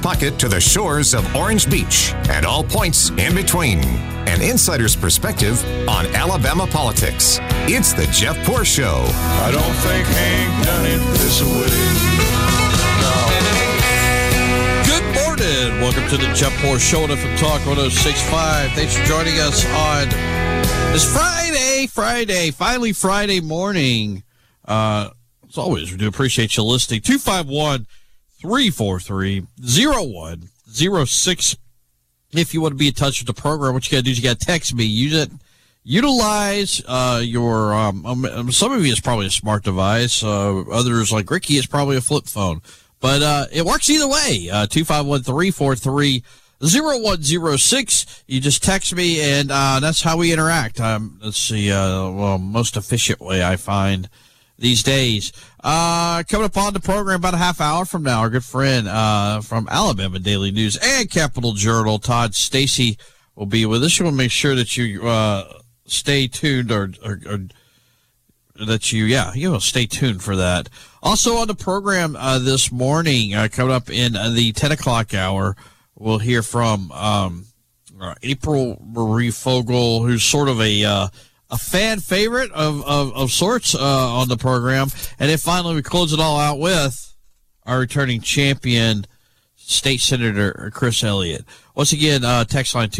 pocket to the shores of Orange Beach and all points in between. An insider's perspective on Alabama politics. It's the Jeff Poor Show. I don't think Hank done it this way. Good morning. Welcome to the Jeff Poor Show on FM Talk 106.5. Thanks for joining us on this Friday, finally Friday morning. As always, we do appreciate you listening. 251-343-0106. If you want to be in touch with the program, what you got to do is you got to text me. Utilize your, some of you is probably a smart device. Others, like Ricky, is probably a flip phone. But it works either way. 251-343-0106. You just text me, and that's how we interact. That's the most efficient way I find these days. Coming up on the program about a half hour from now, our good friend from Alabama Daily News and Capital Journal, Todd Stacy, will be with us. You want to make sure that you stay tuned or that you stay tuned for that. Also on the program this morning, coming up in the 10 o'clock hour, we'll hear from April Marie Fogel, who's sort of a fan favorite of sorts on the program. And then finally, we close it all out with our returning champion, State Senator Chris Elliott. Once again, text line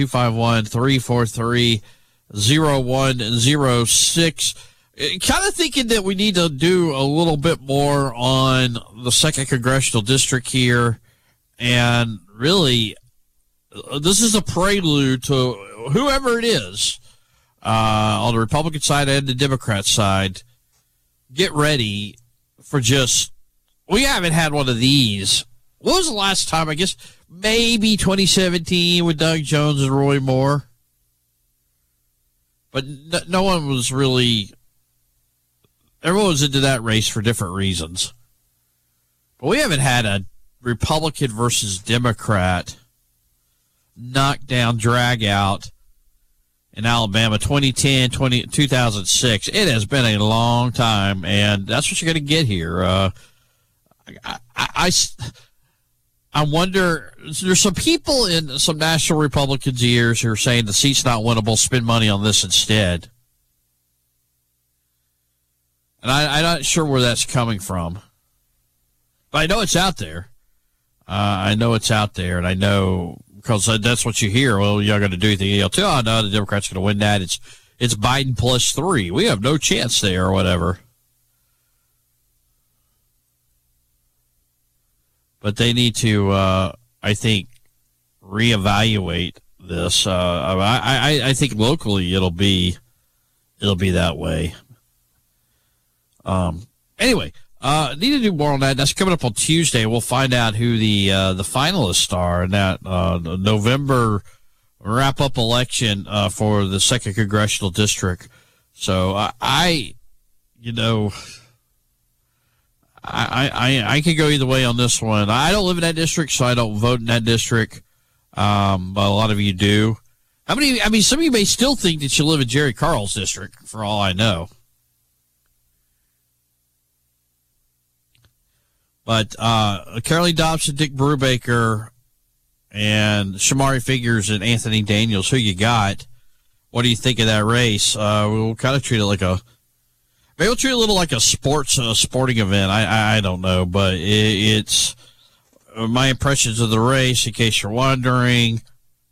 251-343-0106. Kind of thinking that we need to do a little bit more on the 2nd Congressional District here. And really, this is a prelude to whoever it is, on the Republican side and the Democrat side. Get ready for we haven't had one of these. What was the last time? I guess maybe 2017 with Doug Jones and Roy Moore. But no one was really, everyone was into that race for different reasons. But we haven't had a Republican versus Democrat knockdown, drag out in Alabama, 2006. It has been a long time, and that's what you're going to get here. I wonder, there's some people in some national Republicans' ears who are saying the seat's not winnable, spend money on this instead. And I'm not sure where that's coming from. But I know it's out there. And I know, because that's what you hear. Well, you're going to do anything else. Oh, no, the Democrats going to win that. It's Biden plus 3. We have no chance there or whatever. But they need to, I think, reevaluate this. I think locally it'll be that way. Anyway. Need to do more on that. That's coming up on Tuesday. We'll find out who the finalists are in that November wrap-up election for the 2nd Congressional District. So I could go either way on this one. I don't live in that district, so I don't vote in that district. But a lot of you do. Some of you may still think that you live in Jerry Carl's district, for all I know. But Caroline Dobson, Dick Brubaker, and Shamari Figures and Anthony Daniels, who you got? What do you think of that race? We'll kind of treat it like maybe we'll treat it a little like a sporting event. I don't know, but it's my impressions of the race, in case you're wondering.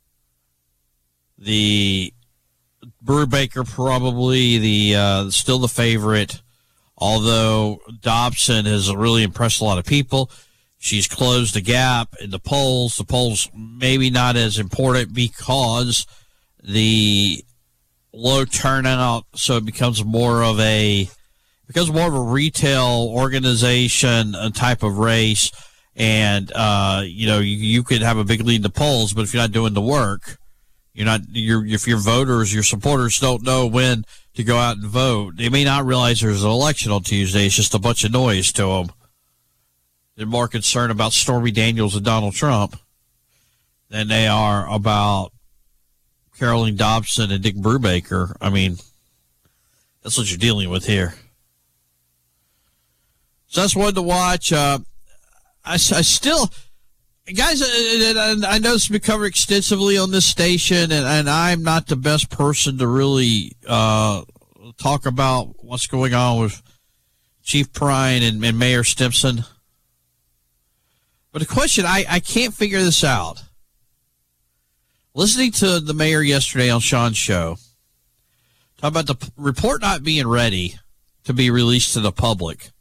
The Brubaker probably still the favorite. Although Dobson has really impressed a lot of people. She's closed the gap in the polls. The polls maybe not as important because the low turnout, so it becomes more of a retail organization type of race. And you could have a big lead in the polls, but if you're not doing the work, if your voters, your supporters don't know when to go out and vote, they may not realize there's an election on Tuesday. It's just a bunch of noise to them. They're more concerned about Stormy Daniels and Donald Trump than they are about Caroline Dobson and Dick Brubaker. I mean, that's what you're dealing with here. So that's one to watch. I still, Guys, I know it's been covered extensively on this station, and I'm not the best person to really talk about what's going on with Chief Prine and Mayor Stimpson. But the question, I can't figure this out. Listening to the mayor yesterday on Sean's show, talk about the report not being ready to be released to the public.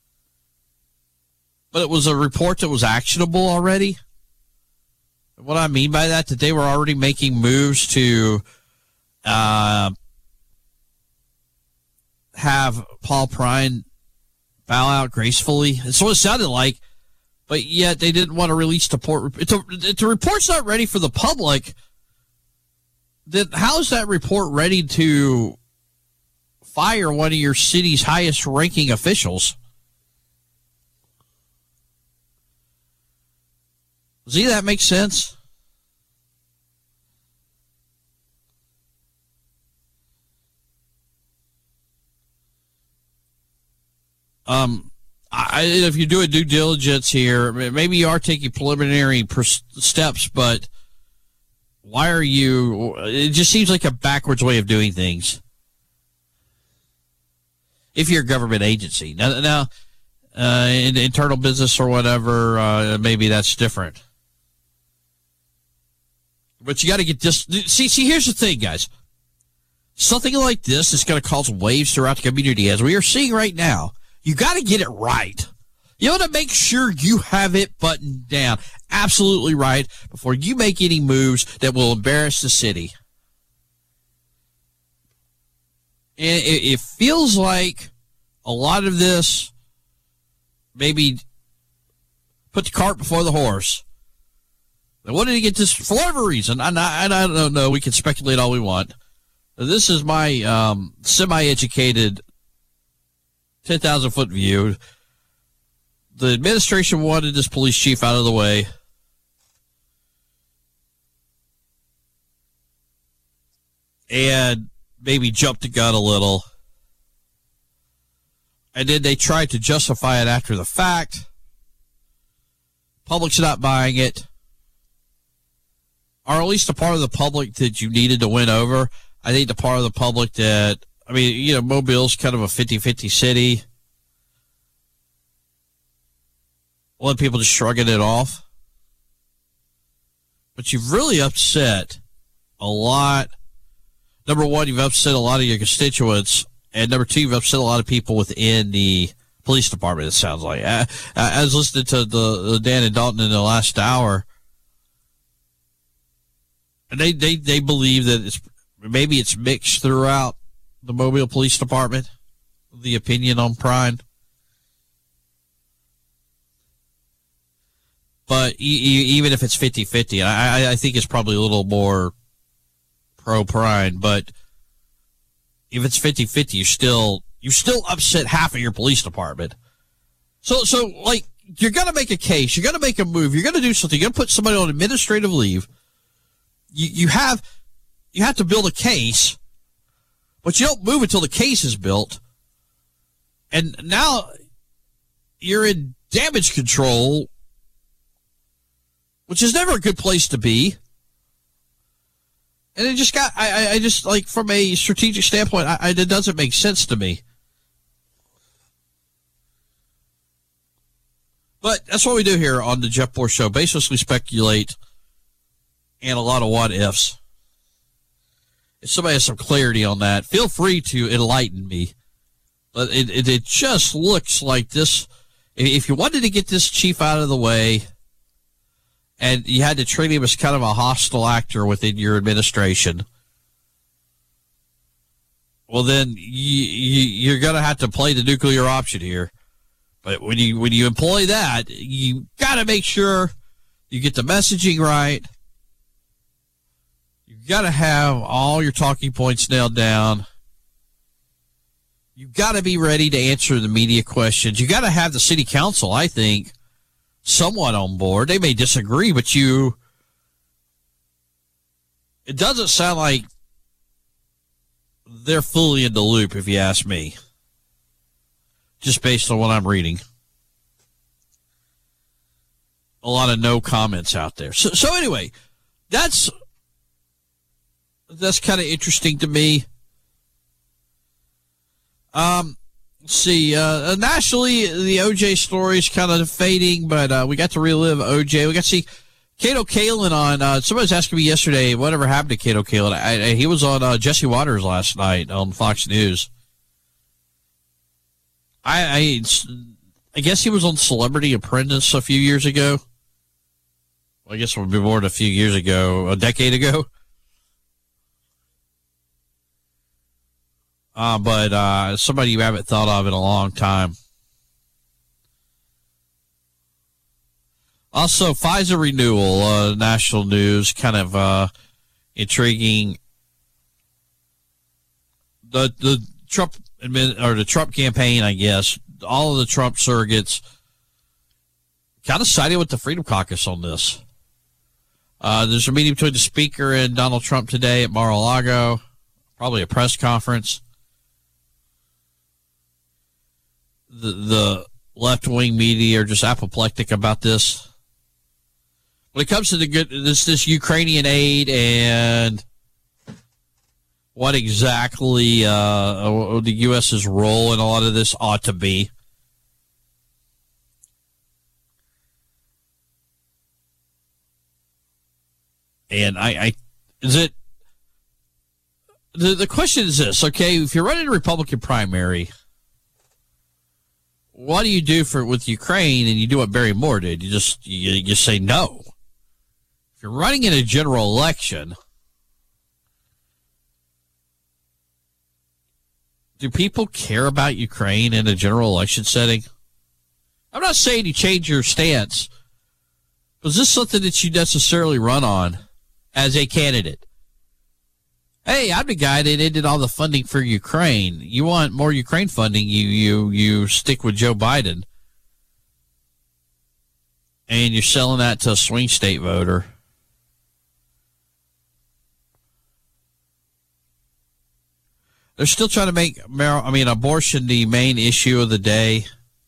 But it was a report that was actionable already. What I mean by that they were already making moves to have Paul Prine bow out gracefully. It's what it sounded like, but yet they didn't want to release the report. If the report's not ready for the public, then how is that report ready to fire one of your city's highest ranking officials? See, that makes sense? If you do a due diligence here, maybe you are taking preliminary steps, but why are you? It just seems like a backwards way of doing things. If you're a government agency. Now in internal business or whatever, maybe that's different. But you got to get this. See, here's the thing, guys. Something like this is going to cause waves throughout the community, as we are seeing right now. You got to get it right. You want to make sure you have it buttoned down absolutely right before you make any moves that will embarrass the city. And it feels like a lot of this maybe put the cart before the horse. They wanted to get this for whatever reason. And I don't know. We can speculate all we want. This is my semi-educated 10,000-foot view. The administration wanted this police chief out of the way. And maybe jumped the gun a little. And then they tried to justify it after the fact. Public's not buying it. Or at least the part of the public that you needed to win over. I think the part of the public that, Mobile's kind of a 50-50 city. A lot of people just shrugging it off. But you've really upset a lot. Number one, you've upset a lot of your constituents. And number two, you've upset a lot of people within the police department, it sounds like. I was listening to the Dan and Dalton in the last hour. And they believe that maybe it's mixed throughout the Mobile Police Department, the opinion on Prine. But even if it's 50-50, I think it's probably a little more pro-Prine. But if it's 50-50, you still upset half of your police department. So like, you're going to make a case. You're going to make a move. You're going to do something. You're going to put somebody on administrative leave. You have to build a case, but you don't move until the case is built. And now you're in damage control, which is never a good place to be. And it just I just like, from a strategic standpoint, it doesn't make sense to me. But that's what we do here on the Jeff Poor Show. Basically speculate and a lot of what ifs. If somebody has some clarity on that, feel free to enlighten me. But it just looks like this. If you wanted to get this chief out of the way, and you had to treat him as kind of a hostile actor within your administration, well, then you're going to have to play the nuclear option here. But when you employ that, you got to make sure you get the messaging right. You got to have all your talking points nailed down. You got to be ready to answer the media questions. You got to have the city council, I think, somewhat on board. They may disagree, but it doesn't sound like they're fully in the loop, if you ask me, just based on what I'm reading. a lot of no comments out there. So anyway, that's kind of interesting to me. Let's see. Nationally, the OJ story is kind of fading, but we got to relive OJ. We got to see Kato Kaelin on. Somebody was asking me yesterday, whatever happened to Kato Kaelin? He was on Jesse Waters last night on Fox News. I guess he was on Celebrity Apprentice a few years ago. Well, I guess it would be more than a few years ago, a decade ago. But somebody you haven't thought of in a long time. Also, Pfizer renewal, national news, kind of intriguing. The Trump the Trump campaign, I guess, all of the Trump surrogates kind of sided with the Freedom Caucus on this. There's a meeting between the speaker and Donald Trump today at Mar-a-Lago, probably a press conference. The left-wing media are just apoplectic about this. When it comes to this Ukrainian aid and what exactly the U.S.'s role in a lot of this ought to be, and the question is this, okay, if you're running a Republican primary, what do you do with Ukraine? And you do what Barry Moore did. You just say no. If you're running in a general election, do people care about Ukraine in a general election setting? I'm not saying you change your stance, but is this something that you necessarily run on as a candidate? Hey, I'm the guy that ended all the funding for Ukraine. You want more Ukraine funding, you stick with Joe Biden. And you're selling that to a swing state voter. They're still trying to make abortion the main issue of the day.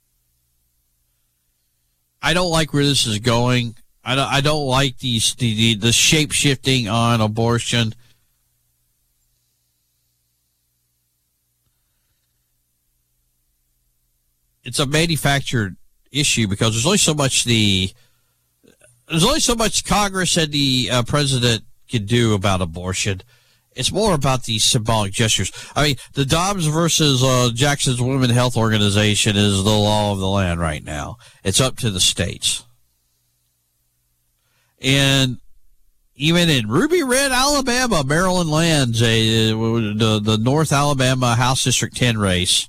I don't like where this is going. I don't like the shape shifting on abortion. It's a manufactured issue because there's only so much Congress and the president can do about abortion. It's more about these symbolic gestures. I mean, the Dobbs versus Jackson's Women Health Organization is the law of the land right now. It's up to the states. And even in Ruby Red, Alabama, Maryland lands, the North Alabama House District 10 race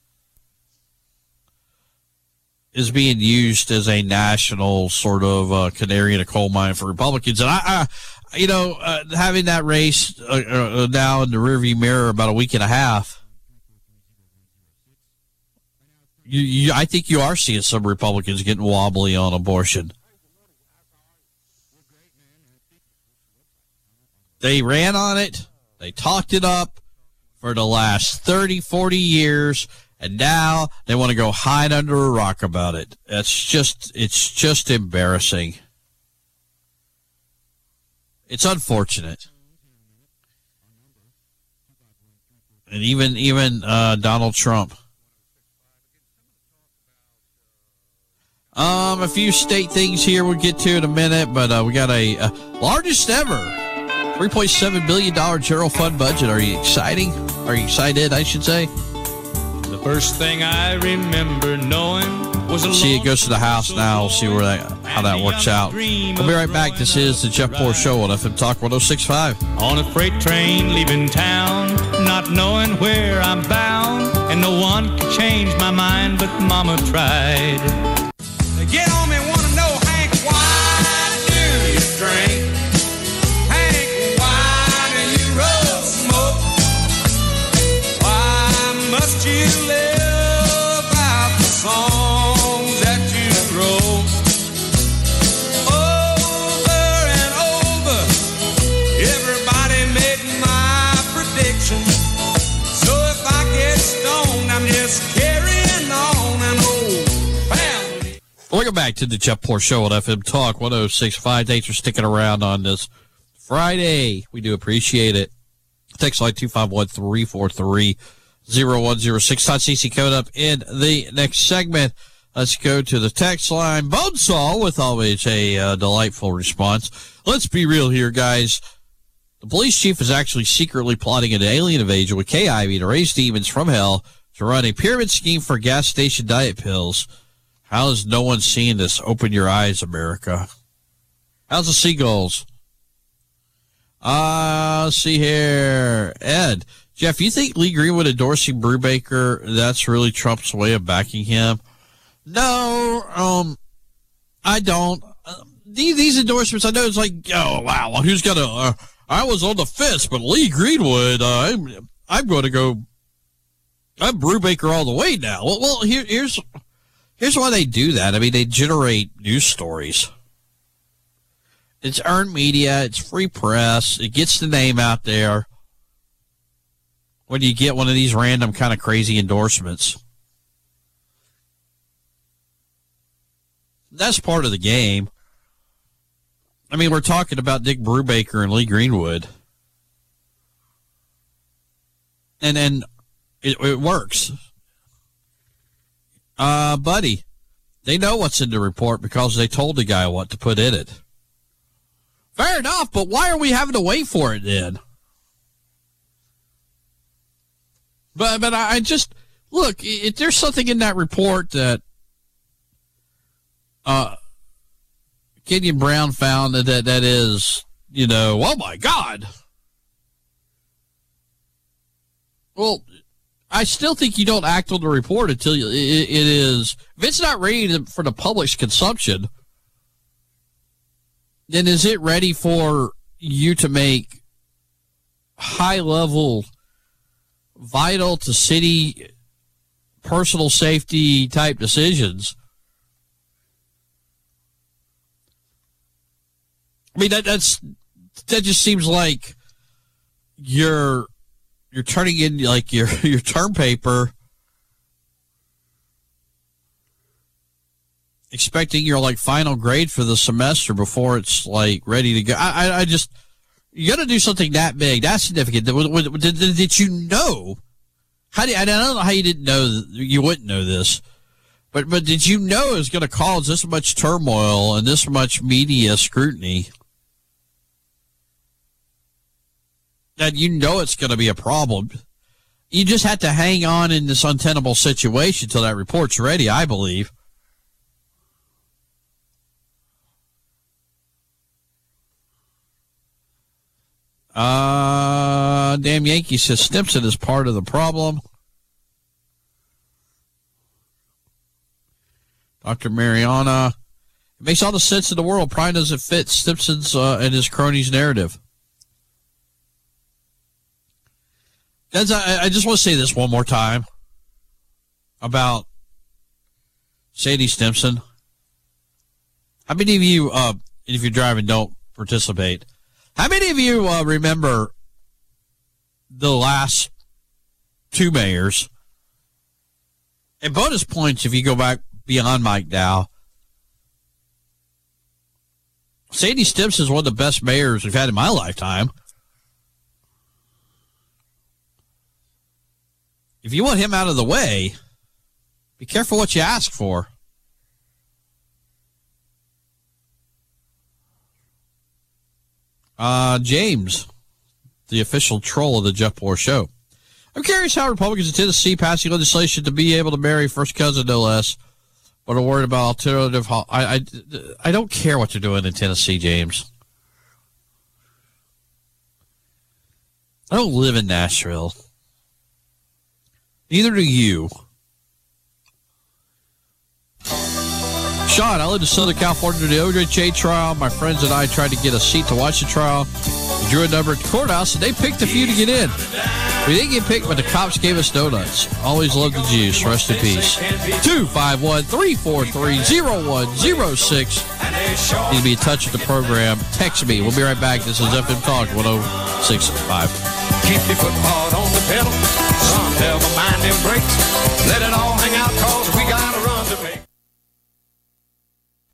is being used as a national sort of canary in a coal mine for Republicans. And having that race now in the rearview mirror about a week and a half, I think you are seeing some Republicans getting wobbly on abortion. They ran on it. They talked it up for the last 30, 40 years, and now they want to go hide under a rock about it. It's just embarrassing. It's unfortunate. And even Donald Trump. A few state things here we'll get to in a minute, but we got a largest ever $3.7 billion general fund budget. Are you excited, I should say? The first thing I remember knowing was see, it goes to the House now. We'll see how that works out. We'll be right back. This is the Jeff Poor Show on FM Talk 106.5. On a freight train leaving town, not knowing where I'm bound, and no one could change my mind, but Mama tried. Get on me, wanna know, Hank, why do you drink? Hank, why do you roll smoke? Why must you live out the songs that you wrote? Over and over, everybody made my prediction. So if I get stoned, I'm just carrying on an old family. back to the Jeff Poor Show on FM Talk 106.5. Thanks for sticking around on this Friday. We do appreciate it. Text line 251-343-0106. Todd CC code up in the next segment. Let's go to the text line. Bonesaw with always a delightful response. Let's be real here, guys. The police chief is actually secretly plotting an alien invasion with K-Ivy to raise demons from hell to run a pyramid scheme for gas station diet pills. How is no one seeing this? Open your eyes, America. How's the seagulls? Let's see here. Ed. Jeff, you think Lee Greenwood endorsing Brubaker, that's really Trump's way of backing him? No, I don't. These endorsements, I know it's like, oh, wow, who's going to, I was on the fence, but Lee Greenwood, I'm going to go, I'm Brubaker all the way now. Well, here's why they do that. I mean, they generate news stories. It's earned media. It's free press. It gets the name out there. When you get one of these random kind of crazy endorsements, that's part of the game. I mean, we're talking about Dick Brubaker and Lee Greenwood. And it works. Buddy, they know what's in the report because they told the guy what to put in it. Fair enough, but why are we having to wait for it then? But I just, look, if there's something in that report that Kenyon Brown found that is, oh my God. Well, I still think you don't act on the report until it is, if it's not ready for the public's consumption, then is it ready for you to make high-level, vital to city, personal safety type decisions? I mean, that just seems like you're turning in like your term paper, expecting your like final grade for the semester before it's like ready to go. I just, you got to do something that big, that significant. Did you know? I don't know how you didn't know. You wouldn't know this, but did you know it was going to cause this much turmoil and this much media scrutiny? That it's going to be a problem. You just have to hang on in this untenable situation until that report's ready, I believe. Damn Yankee says Stimson is part of the problem. Dr. Mariana, it makes all the sense in the world. Probably doesn't fit Stimson's and his cronies' narrative. Guys, I just want to say this one more time about Sadie Stimson. How many of you, if you're driving, don't participate? How many of you remember the last two mayors? And bonus points if you go back beyond Mike Dow. Sadie Stimson is one of the best mayors we've had in my lifetime. If you want him out of the way, be careful what you ask for. James, the official troll of the Jeff Poor Show. I'm curious how Republicans in Tennessee passing legislation to be able to marry first cousin, no less, but are worried about alternative. I don't care what they're doing in Tennessee, James. I don't live in Nashville. Neither do you. Sean, I live in Southern California during the OJ trial. My friends and I tried to get a seat to watch the trial. We drew a number at the courthouse, and they picked a few to get in. We didn't get picked, but the cops gave us donuts. Always loved the juice. Rest in peace. 251-343-0106. Need to be in touch with the program. Text me. We'll be right back. This is FM Talk 106.5. Keep your foot hard on the pedal. Some never mind them brakes. Let it all hang out, cause we got a run to make.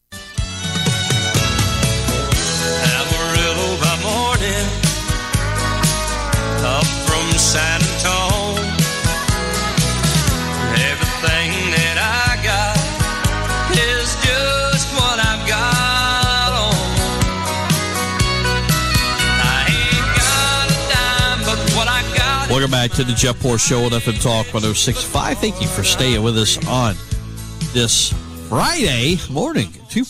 Welcome back to the Jeff Poor Show on FM Talk 106.5. Thank you for staying with us on this Friday morning.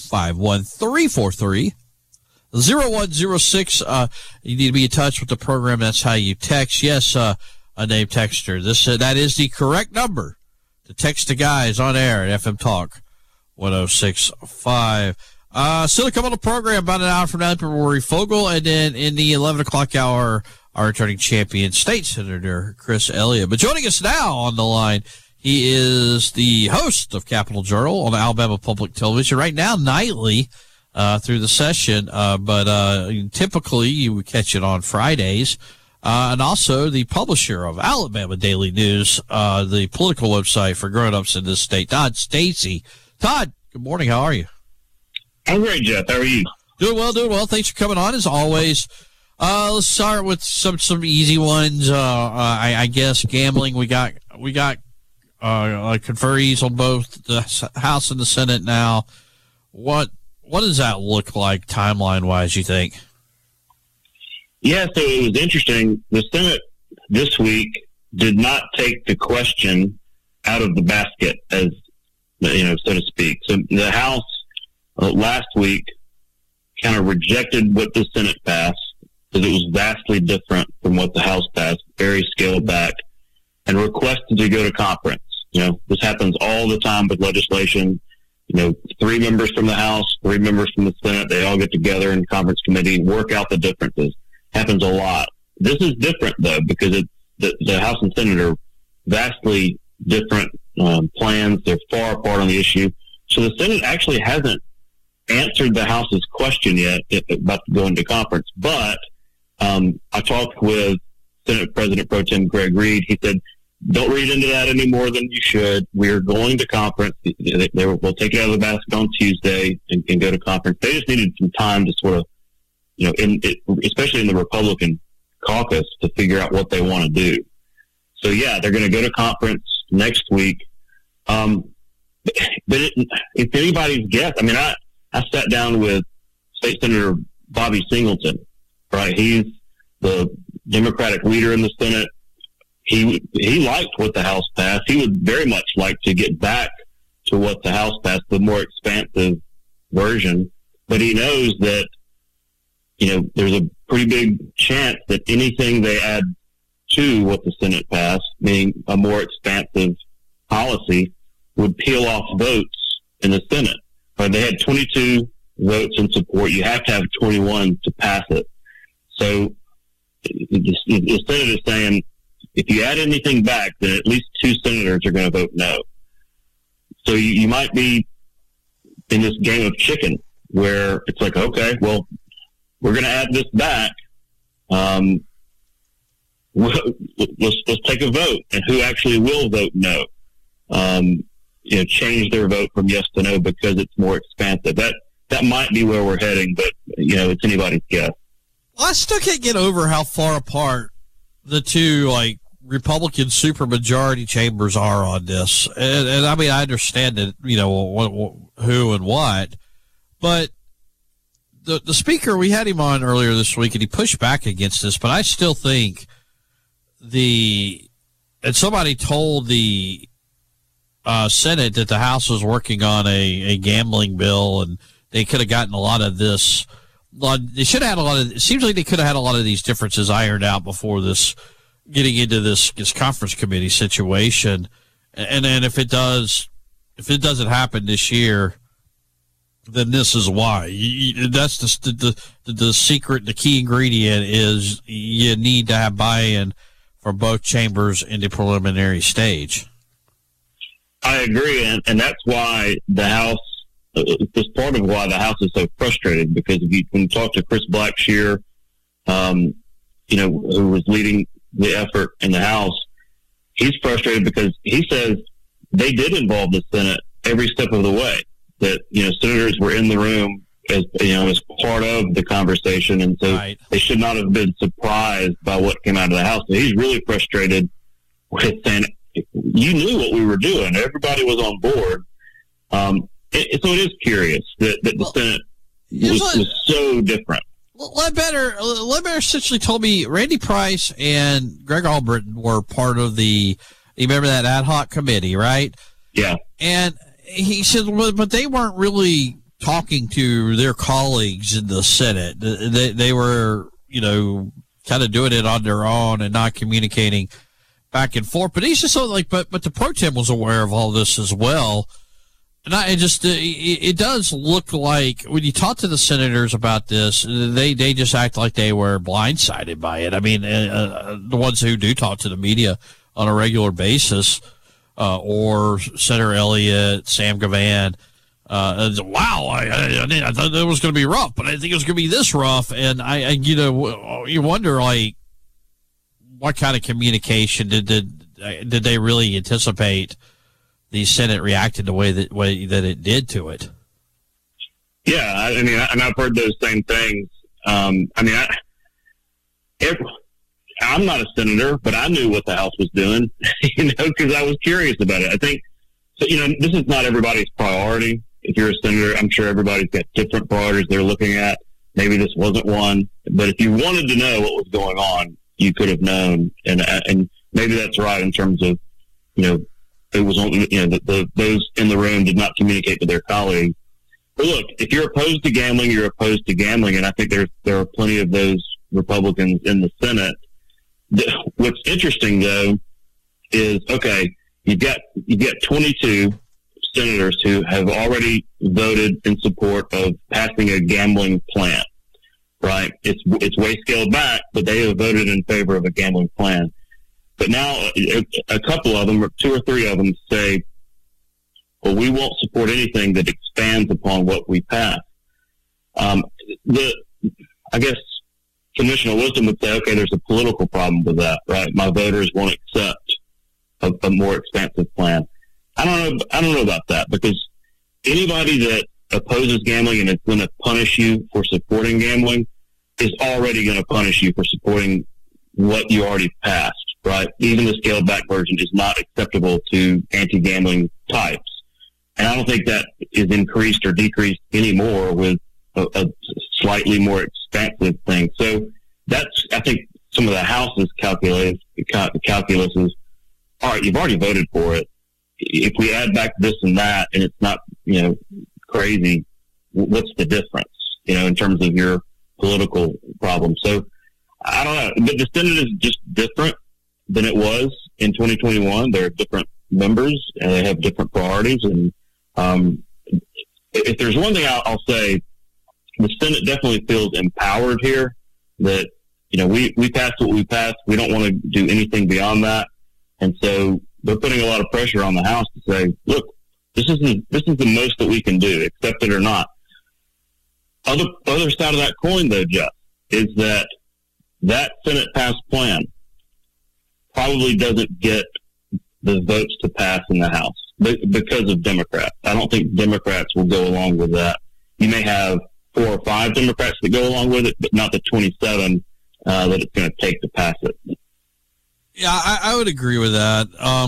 251-343-0106. You need to be in touch with the program. That's how you text. Yes, a name texter. That is the correct number to text the guys on air at FM Talk 106.5. Still to come on the program about an hour from now, Rory Fogel, and then in the 11 o'clock hour, our returning champion, State Senator Chris Elliott. But joining us now on the line, he is the host of Capital Journal on Alabama Public Television right now, nightly through the session. But typically you would catch it on Fridays. And also the publisher of Alabama Daily News, the political website for grown-ups in this state, Todd Stacy. Todd, good morning. How are you? I'm great, Jeff. How are you? Doing well. Thanks for coming on, as always. Let's start with some easy ones. I guess gambling. We got conferees on both the House and the Senate now. What does that look like timeline-wise, you think? Yeah, so it was interesting. The Senate this week did not take the question out of the basket, as so to speak. So the House last week kind of rejected what the Senate passed because it was vastly different from what the House passed, very scaled back, and requested to go to conference. This happens all the time with legislation. 3 members from the House, 3 members from the Senate, they all get together in conference committee and work out the differences. Happens a lot. This is different, though, because the House and Senate are vastly different plans. They're far apart on the issue. So the Senate actually hasn't answered the House's question yet about going to conference. But I talked with Senate President Pro Tem Greg Reed. He said, don't read into that any more than you should. We're going to conference. We'll take it out of the basket on Tuesday and go to conference. They just needed some time to sort of, especially in the Republican caucus, to figure out what they want to do. So, yeah, they're going to go to conference next week. But if anybody's guess, I sat down with State Senator Bobby Singleton, right? He's the Democratic leader in the Senate. He liked what the House passed. He would very much like to get back to what the House passed, the more expansive version. But he knows that, there's a pretty big chance that anything they add to what the Senate passed, meaning a more expansive policy, would peel off votes in the Senate. But they had 22 votes in support. You have to have 21 to pass it. So the Senate is saying, if you add anything back, then at least 2 senators are going to vote no. So you might be in this game of chicken where it's like, okay, well, we're going to add this back. Let's take a vote, and who actually will vote no? Change their vote from yes to no because it's more expansive. That might be where we're heading, but it's anybody's guess. Well, I still can't get over how far apart the two Republican supermajority chambers are on this, and I understand that who and what, but the speaker, we had him on earlier this week, and he pushed back against this, but I still think and somebody told the Senate that the House was working on a gambling bill, and they could have gotten a lot of this. They should have had it seems like they could have had a lot of these differences ironed out before getting into this conference committee situation. And then if it doesn't happen this year, then this is why. That's the secret, the key ingredient is you need to have buy-in from both chambers in the preliminary stage. I agree, and that's why the House, it's part of why the House is so frustrated, because when you talk to Chris Blackshear, who was leading the effort in the House, he's frustrated because he says they did involve the Senate every step of the way. That senators were in the room as part of the conversation, and so right. They should not have been surprised by what came out of the House. So he's really frustrated with saying, "You knew what we were doing. Everybody was on board." So it is curious that the Senate was so different. Ledbetter essentially told me Randy Price and Greg Albritton were part of you remember that ad hoc committee, right? Yeah. And he said, but they weren't really talking to their colleagues in the Senate. They were, kind of doing it on their own and not communicating back and forth. But he's just but the pro tem was aware of all this as well. And it does look like when you talk to the senators about this, they just act like they were blindsided by it. I mean, the ones who do talk to the media on a regular basis, or Senator Elliott, Sam Gavan, wow, I thought it was going to be rough, but I think it was going to be this rough. And you wonder, what kind of communication did they really anticipate the Senate reacted the way that it did to it? Yeah, I mean, and I've heard those same things. I'm not a senator, but I knew what the House was doing, because I was curious about it. I think, so, this is not everybody's priority. If you're a senator, I'm sure everybody's got different priorities they're looking at. Maybe this wasn't one, but if you wanted to know what was going on, you could have known. And maybe that's right in terms of, it was only, those in the room did not communicate to their colleagues. But look, if you're opposed to gambling, you're opposed to gambling. And I think there are plenty of those Republicans in the Senate. What's interesting though is, okay, you get 22 senators who have already voted in support of passing a gambling plan, right? It's way scaled back, but they have voted in favor of a gambling plan. But now a couple of them, or two or three of them, say, well, we won't support anything that expands upon what we pass. I guess conventional wisdom would say, okay, there's a political problem with that, right? My voters won't accept a more expansive plan. I don't know about that, because anybody that opposes gambling and is going to punish you for supporting gambling is already going to punish you for supporting what you already passed, right? Even the scaled back version is not acceptable to anti-gambling types. And I don't think that is increased or decreased anymore with a slightly more expansive thing. So that's, I think, some of the House's calculus is, all right, you've already voted for it. If we add back this and that, and it's not, crazy, what's the difference, in terms of your political problem? So I don't know. The Senate is just different than it was in 2021. There are different members, and they have different priorities. And if there's one thing I'll say, the Senate definitely feels empowered here. That we passed what we passed. We don't want to do anything beyond that, and so they're putting a lot of pressure on the House to say, look, this is the most that we can do, accept it or not. Other side of that coin, though, Jeff, is that Senate passed plan probably doesn't get the votes to pass in the House because of Democrats. I don't think Democrats will go along with that. You may have 4 or 5 Democrats that go along with it, but not the 27 that it's going to take to pass it. Yeah, I would agree with that.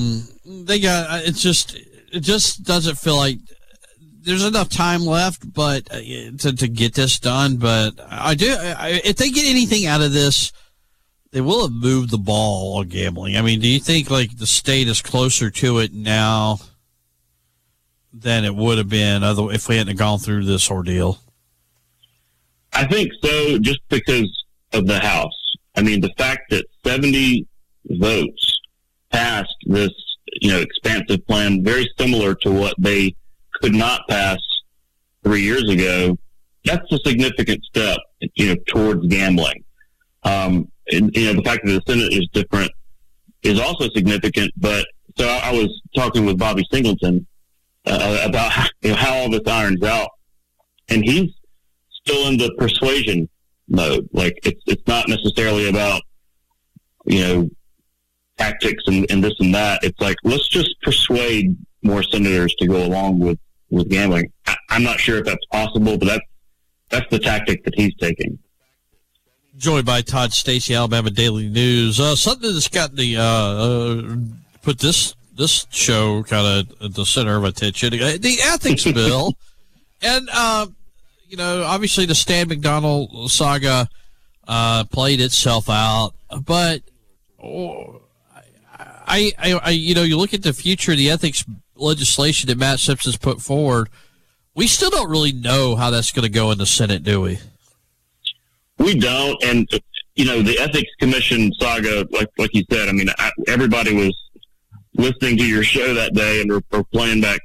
It just doesn't feel like there's enough time left, but to get this done. But if they get anything out of this, they will have moved the ball on gambling. I mean, do you think the state is closer to it now than it would have been if we hadn't gone through this ordeal? I think so, just because of the House. I mean, the fact that 70 votes passed this, expansive plan, very similar to what they could not pass 3 years ago. That's a significant step, towards gambling. And, the fact that the Senate is different is also significant. But so I was talking with Bobby Singleton about how all this irons out, and he's still in the persuasion mode. Like it's not necessarily about tactics and this and that. It's like, let's just persuade more senators to go along with gambling. I'm not sure if that's possible, but that's the tactic that he's taking. Joined by Todd Stacey, Alabama Daily News. Something that's got put this show kind of at the center of attention. The ethics bill. And, obviously the Stan McDonald saga played itself out, but you look at the future of the ethics legislation that Matt Simpson's put forward, we still don't really know how that's going to go in the Senate, do we? We don't, and the Ethics Commission saga, like you said, I mean, everybody was listening to your show that day and we're playing back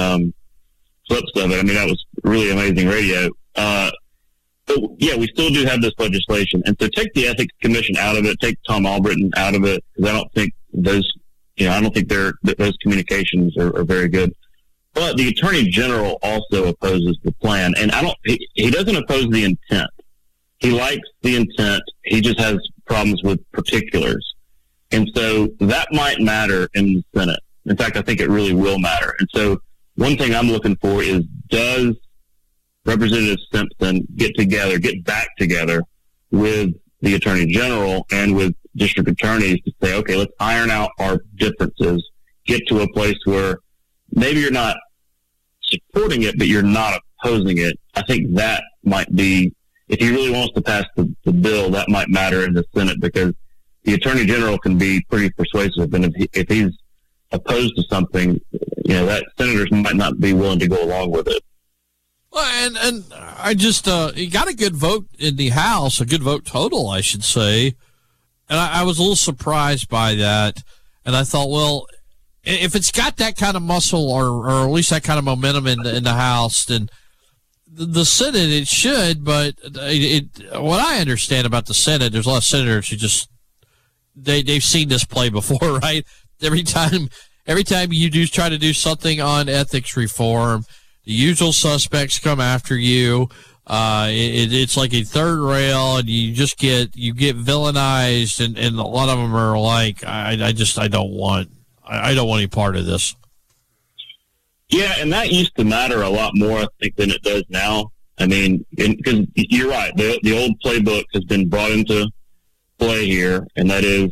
clips of it. I mean, that was really amazing radio. But yeah, we still do have this legislation, and so take the Ethics Commission out of it, take Tom Albritton out of it, because I don't think those communications are very good. But the Attorney General also opposes the plan, and he doesn't oppose the intent. He likes the intent. He just has problems with particulars. And so that might matter in the Senate. In fact, I think it really will matter. And so one thing I'm looking for is, does Representative Simpson get back together with the Attorney General and with district attorneys to say, okay, let's iron out our differences, get to a place where maybe you're not supporting it, but you're not opposing it. I think that might be, if he really wants to pass the bill, that might matter in the Senate, because the Attorney General can be pretty persuasive. And if he's opposed to something, that senators might not be willing to go along with it. Well, and I just, he got a good vote in the House, a good vote total, I should say. And I was a little surprised by that. And I thought, well, if it's got that kind of muscle or at least that kind of momentum in the House, then the Senate, it should. But what I understand about the Senate, there's a lot of senators who just, they've seen this play before, right? Every time you try to do something on ethics reform, the usual suspects come after you. It's like a third rail, and you get villainized, and a lot of them are like, I don't want any part of this. Yeah, and that used to matter a lot more, I think, than it does now. I mean, because you're right, the old playbook has been brought into play here, and that is,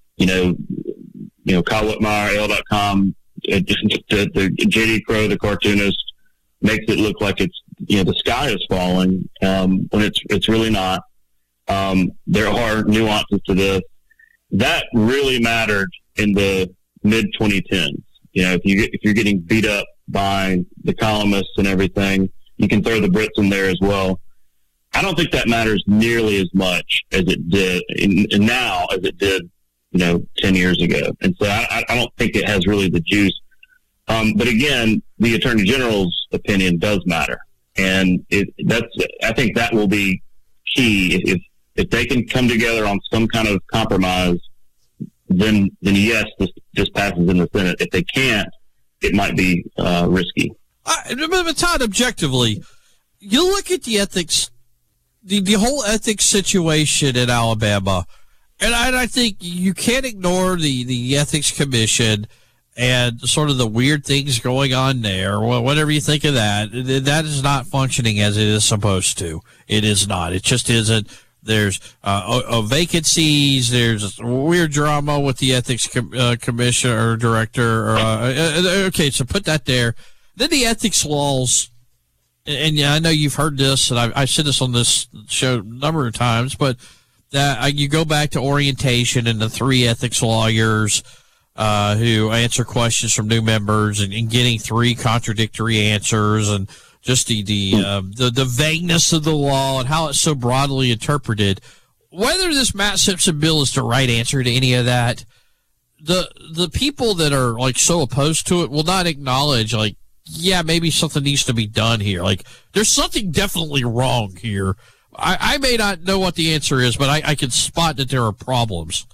Kyle Whitmire, AL.com, the J.D. Crowe, the cartoonist, makes it look like it's, the sky is falling, when it's really not. There are nuances to this. That really mattered in the mid-2010s. If you're getting beat up by the columnists and everything, you can throw the Brits in there as well. I don't think that matters nearly as much as it did now as it did, 10 years ago. And so I don't think it has really the juice. But again, the Attorney General's opinion does matter. And I think that will be key. If they can come together on some kind of compromise, then yes, this passes in the Senate. If they can't, it might be risky. But Todd, objectively, you look at the ethics, the whole ethics situation in Alabama, and I think you can't ignore the Ethics Commission and sort of the weird things going on there. Well, whatever you think of that, that is not functioning as it is supposed to. It is not. It just isn't. There's vacancies. There's weird drama with the Ethics Commissioner or Director. Okay, so put that there. Then the ethics laws, and I know you've heard this, and I've said this on this show a number of times, but that you go back to orientation and the 3 ethics lawyers who answer questions from new members and getting 3 contradictory answers, and just the vagueness of the law and how it's so broadly interpreted. Whether this Matt Simpson bill is the right answer to any of that, the people that are like so opposed to it will not acknowledge, like, yeah, maybe something needs to be done here. Like, there's something definitely wrong here. I may not know what the answer is, but I can spot that there are problems.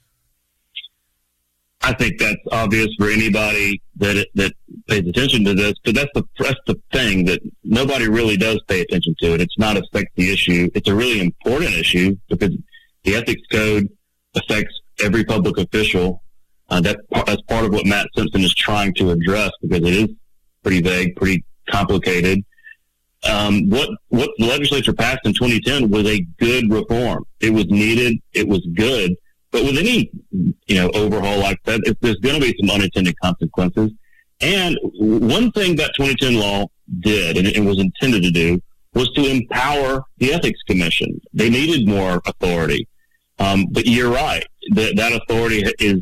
I think that's obvious for anybody that pays attention to this, but that's the thing, that nobody really does pay attention to it. It's not a sexy issue. It's a really important issue, because the ethics code affects every public official. That's part of what Matt Simpson is trying to address, because it is pretty vague, pretty complicated. What the legislature passed in 2010 was a good reform. It was needed. It was good. But with any, overhaul like that, there's going to be some unintended consequences. And one thing that 2010 law did, and it was intended to do, was to empower the Ethics Commission. They needed more authority. But you're right. That authority is,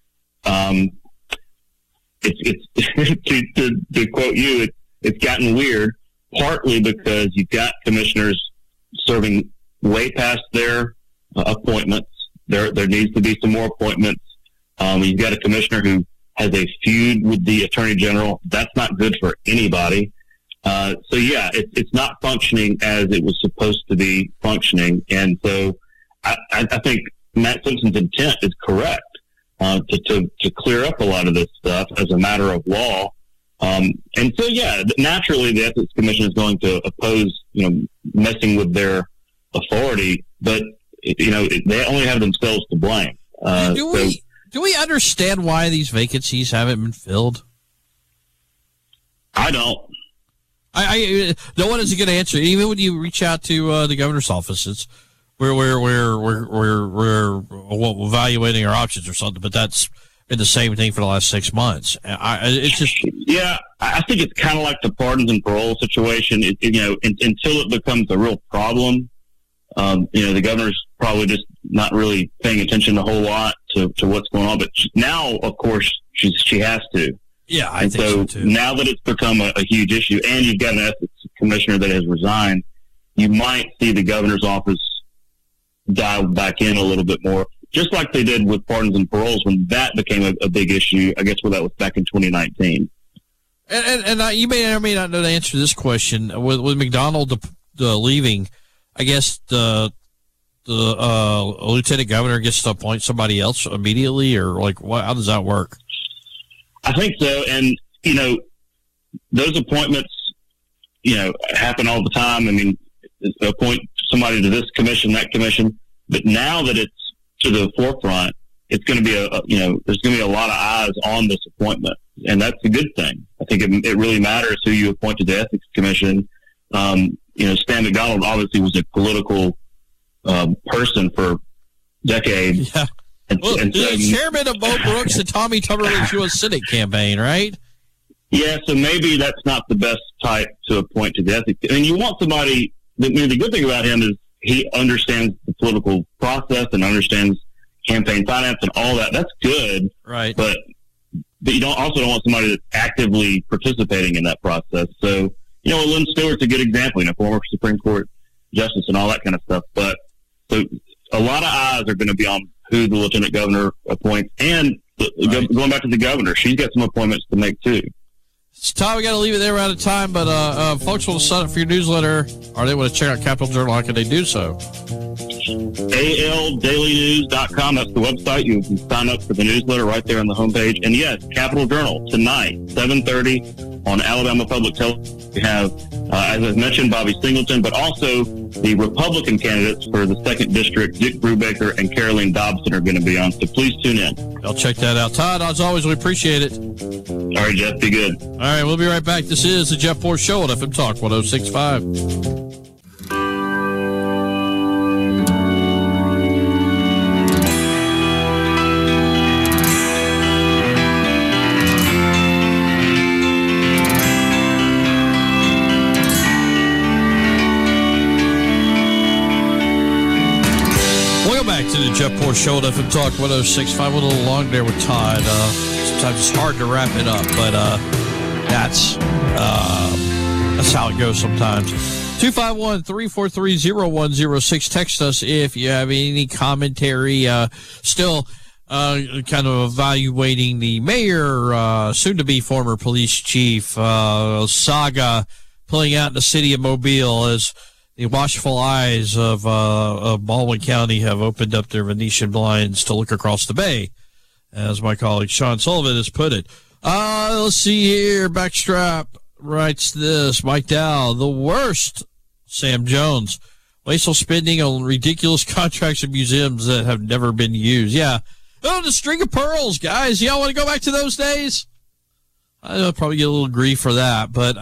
it's to quote you, it's gotten weird, partly because you've got commissioners serving way past their appointments. There needs to be some more appointments. You've got a commissioner who has a feud with the Attorney General. That's not good for anybody. So yeah, it's not functioning as it was supposed to be functioning. And so I think Matt Simpson's intent is correct, to clear up a lot of this stuff as a matter of law. And so, yeah, naturally the Ethics Commission is going to oppose, messing with their authority, but, they only have themselves to blame. Do we understand why these vacancies haven't been filled? I don't. I no one is going to answer. Even when you reach out to the governor's offices, we're evaluating our options or something, but that's been the same thing for the last 6 months. It's just I think it's kind of like the pardons and parole situation. Until it becomes a real problem, the governor's probably just not really paying attention a whole lot to what's going on. But now, of course, she has to. Yeah, I think so too. Now that it's become a huge issue, and you've got an ethics commissioner that has resigned, you might see the governor's office dial back in a little bit more, just like they did with pardons and paroles when that became a big issue. I guess that was back in 2019. And you may or may not know the answer to this question. With McDonald leaving, I guess the lieutenant governor gets to appoint somebody else immediately, or how does that work? I think so. And, those appointments, happen all the time. I mean, appoint somebody to this commission, that commission. But now that it's to the forefront, it's going to be there's going to be a lot of eyes on this appointment. And that's a good thing. I think it really matters who you appoint to the Ethics Commission. Stan McDonald obviously was a political person for decades. Yeah. And chairman of Mo Brooks and Tommy Tuberville's U.S. Senate campaign, right? Yeah, so maybe that's not the best type to appoint to the ethics. I mean, you want somebody. The good thing about him is he understands the political process and understands campaign finance and all that. That's good, right? But you don't want somebody that's actively participating in that process. So Lynn Stewart's a good example. Former Supreme Court justice and all that kind of stuff. But so a lot of eyes are going to be on who the lieutenant governor appoints, and going back to the governor, she's got some appointments to make too. So, Tom, we got to leave it there. We're out of time, but folks want to sign up for your newsletter, or they want to check out Capitol Journal. How can they do so? ALDailynews.com. That's the website. You can sign up for the newsletter right there on the homepage. And yes, Capitol Journal tonight, 7:30 on Alabama Public Television. We have, as I mentioned, Bobby Singleton, but also the Republican candidates for the 2nd District, Dick Brubaker and Caroline Dobson, are going to be on. So please tune in. I'll check that out. Todd, as always, we appreciate it. All right, Jeff, be good. All right, we'll be right back. This is the Jeff Poor Show on FM Talk 106.5. To the Jeff Poor Show at FM Talk 106.5. A little long there with Todd. Sometimes it's hard to wrap it up, but that's how it goes sometimes. 251-343-0106. Text us if you have any commentary. Still kind of evaluating the mayor, soon-to-be former police chief, saga playing out in the city of Mobile as the watchful eyes of Baldwin County have opened up their Venetian blinds to look across the bay, as my colleague Sean Sullivan has put it. Let's see here. Backstrap writes this. Mike Dow, the worst. Sam Jones, wasteful spending on ridiculous contracts and museums that have never been used. Yeah. Oh, the string of pearls, guys. Y'all want to go back to those days? I'll probably get a little grief for that, but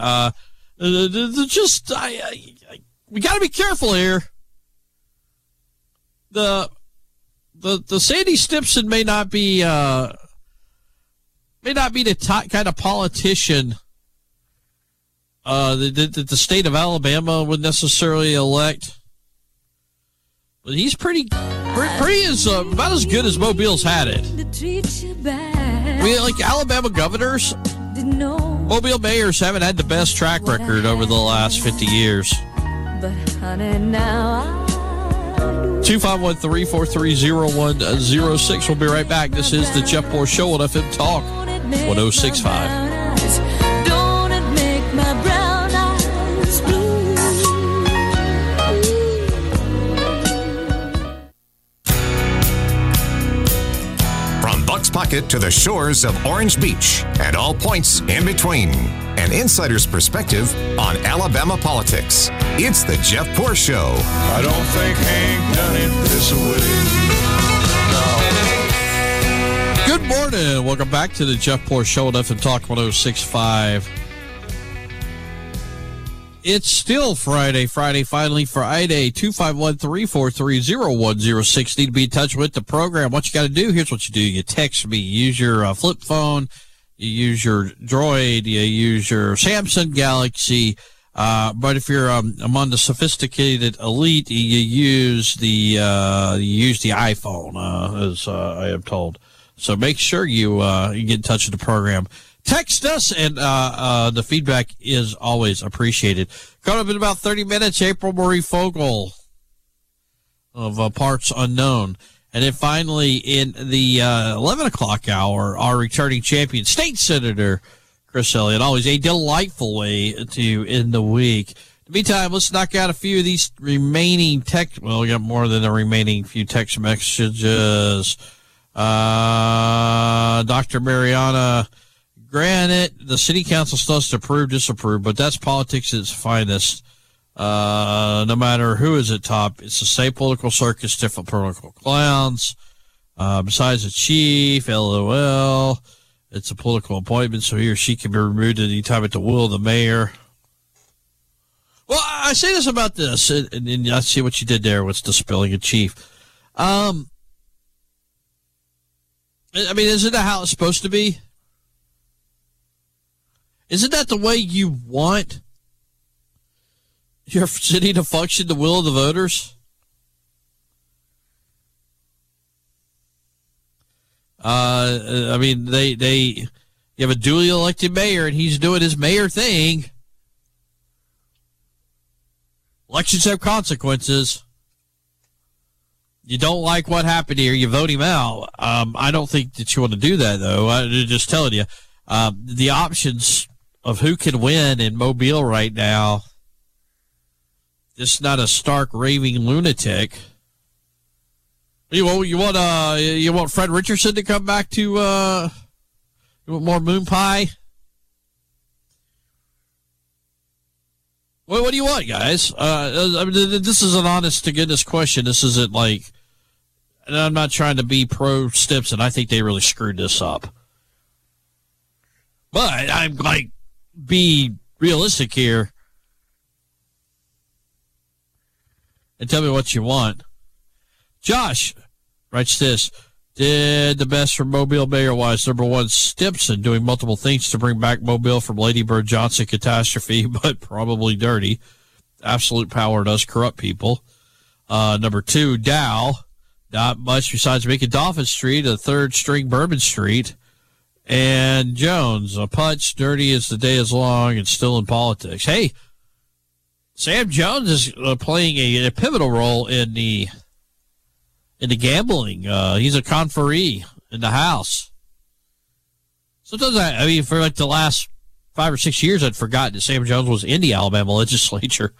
we got to be careful here. The Sandy Stimpson may not be the kind of politician that the state of Alabama would necessarily elect. But he's pretty is about as good as Mobile's had it. Like Alabama governors, Mobile mayors haven't had the best track record over the last 50 years. 251-343-0106. We'll be right back. This is the Jeff Poor Show on FM Talk 106.5. Buck's Pocket to the shores of Orange Beach and all points in between. An insider's perspective on Alabama politics. It's the Jeff Poor Show. I don't think Hank done it this way. No. Good morning. Welcome back to the Jeff Poor Show on FM Talk 106.5. It's still Friday, finally Friday, 251-343-0106. Need to be in touch with the program. What you got to do, here's what you do. You text me. You use your flip phone. You use your Droid. You use your Samsung Galaxy. But if you're among the sophisticated elite, you use the iPhone, as I am told. So make sure you get in touch with the program. Text us, and the feedback is always appreciated. Coming up in about 30 minutes, April Marie Fogel of Parts Unknown. And then finally, in the 11 o'clock hour, our returning champion, State Senator Chris Elliott. Always a delightful way to end the week. In the meantime, let's knock out a few of these remaining text. Well, we got more than the remaining few text messages. Dr. Mariana, granted, the city council still has to approve, disapprove, but that's politics at its finest. No matter who is at top, it's the same political circus, different political clowns. Besides the chief, LOL, it's a political appointment, so he or she can be removed at any time at the will of the mayor. Well, I say this about this, and I see what you did there with the spilling of chief. I mean, isn't that how it's supposed to be? Isn't that the way you want your city to function, the will of the voters? I mean, you have a duly elected mayor, and he's doing his mayor thing. Elections have consequences. You don't like what happened here, you vote him out. I don't think that you want to do that, though. I'm just telling you, the options of who can win in Mobile right now, just not a stark raving lunatic. You want Fred Richardson to come back to you want more moon pie? What do you want, guys? I mean, this is an honest to goodness question. This isn't like, and I'm not trying to be pro Stimson. I think they really screwed this up. But I'm like, be realistic here and tell me what you want. Josh writes this: did the best for Mobile mayor-wise. Number one, Stimson doing multiple things to bring back Mobile from Lady Bird Johnson catastrophe, but probably dirty. Absolute power does corrupt people. Number two, Dow, not much besides making Dolphin Street a third-string Bourbon Street. And Jones, a putsch, dirty as the day is long, and still in politics. Hey, Sam Jones is playing a pivotal role in the gambling. He's a conferee in the House. Sometimes I mean, for like the last 5 or 6 years, I'd forgotten that Sam Jones was in the Alabama legislature.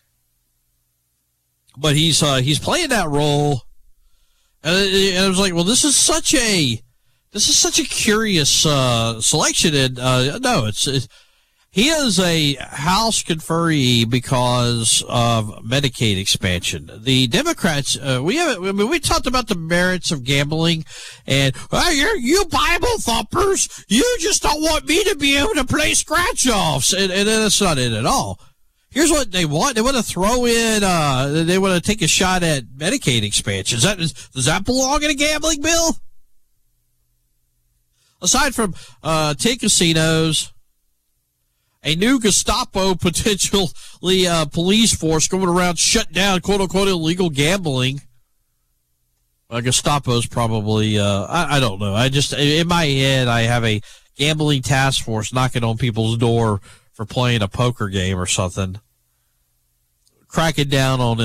But he's playing that role, and I was like, well, this is such a curious selection. And no, he is a House conferee because of Medicaid expansion. The Democrats, we talked about the merits of gambling, and you Bible thumpers, you just don't want me to be able to play scratch-offs, and that's not it at all. Here's what they want. They want to throw in, they want to take a shot at Medicaid expansion. Does that belong in a gambling bill? Aside from take casinos, a new Gestapo potentially police force going around shut down quote-unquote illegal gambling. Gestapo's probably, I don't know. I just, in my head, I have a gambling task force knocking on people's door for playing a poker game or something. Cracking down on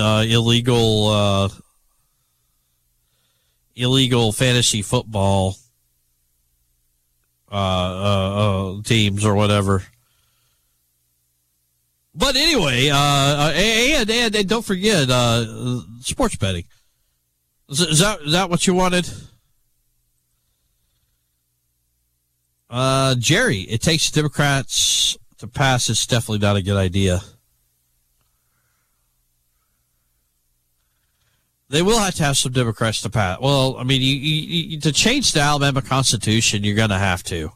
illegal fantasy football teams or whatever. But anyway, and don't forget sports betting. Is that what you wanted? Jerry, it takes Democrats to pass. It's definitely not a good idea. They will have to have some Democrats to pass. Well, I mean, you to change the Alabama Constitution, you're going to have to.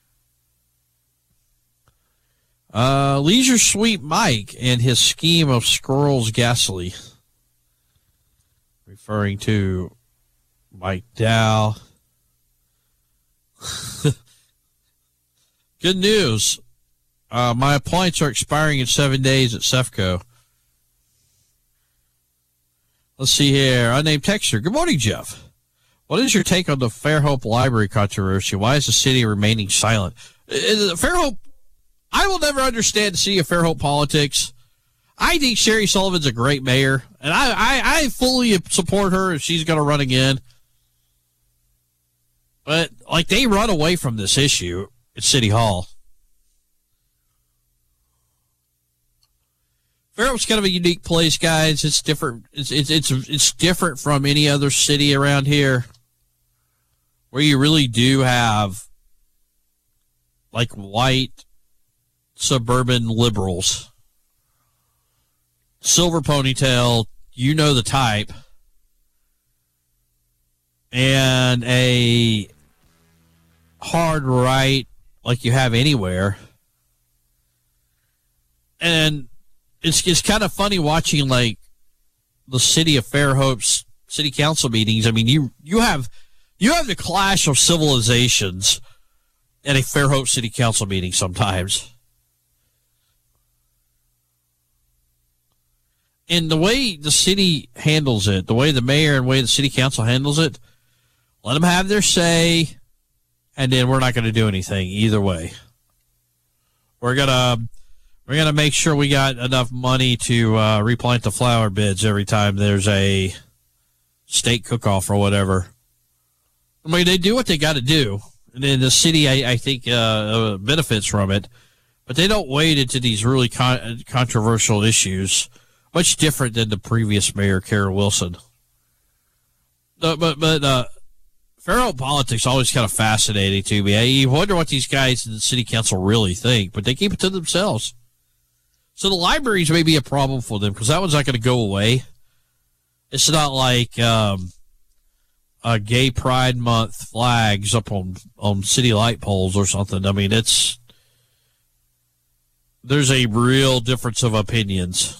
Leisure Sweet Mike and his scheme of squirrels gasoline. Referring to Mike Dow. Good news. My points are expiring in 7 days at CEFCO. Let's see here. Unnamed texter. Good morning, Jeff. What is your take on the Fairhope Library controversy? Why is the city remaining silent? Fairhope, I will never understand the city of Fairhope politics. I think Sherry Sullivan's a great mayor, and I fully support her if she's going to run again. But, like, they run away from this issue at City Hall. Fairhope's kind of a unique place, guys. It's different. It's different from any other city around here, where you really do have like white suburban liberals, silver ponytail, you know the type, and a hard right like you have anywhere, and it's kind of funny watching like the city of Fairhope's city council meetings. I mean, you have the clash of civilizations at a Fairhope city council meeting sometimes. And the way the city handles it, the way the mayor and the way the city council handles it, let them have their say, and then we're not going to do anything either way. We're gonna make sure we got enough money to replant the flower beds every time there's a state cook-off or whatever. I mean, they do what they got to do, and then the city, I think, benefits from it. But they don't wade into these really controversial issues. Much different than the previous mayor, Kara Wilson. But Fairhope politics is always kind of fascinating to me. You wonder what these guys in the city council really think, but they keep it to themselves. So the libraries may be a problem for them because that one's not going to go away. It's not like a Gay Pride Month flags up on city light poles or something. I mean, there's a real difference of opinions.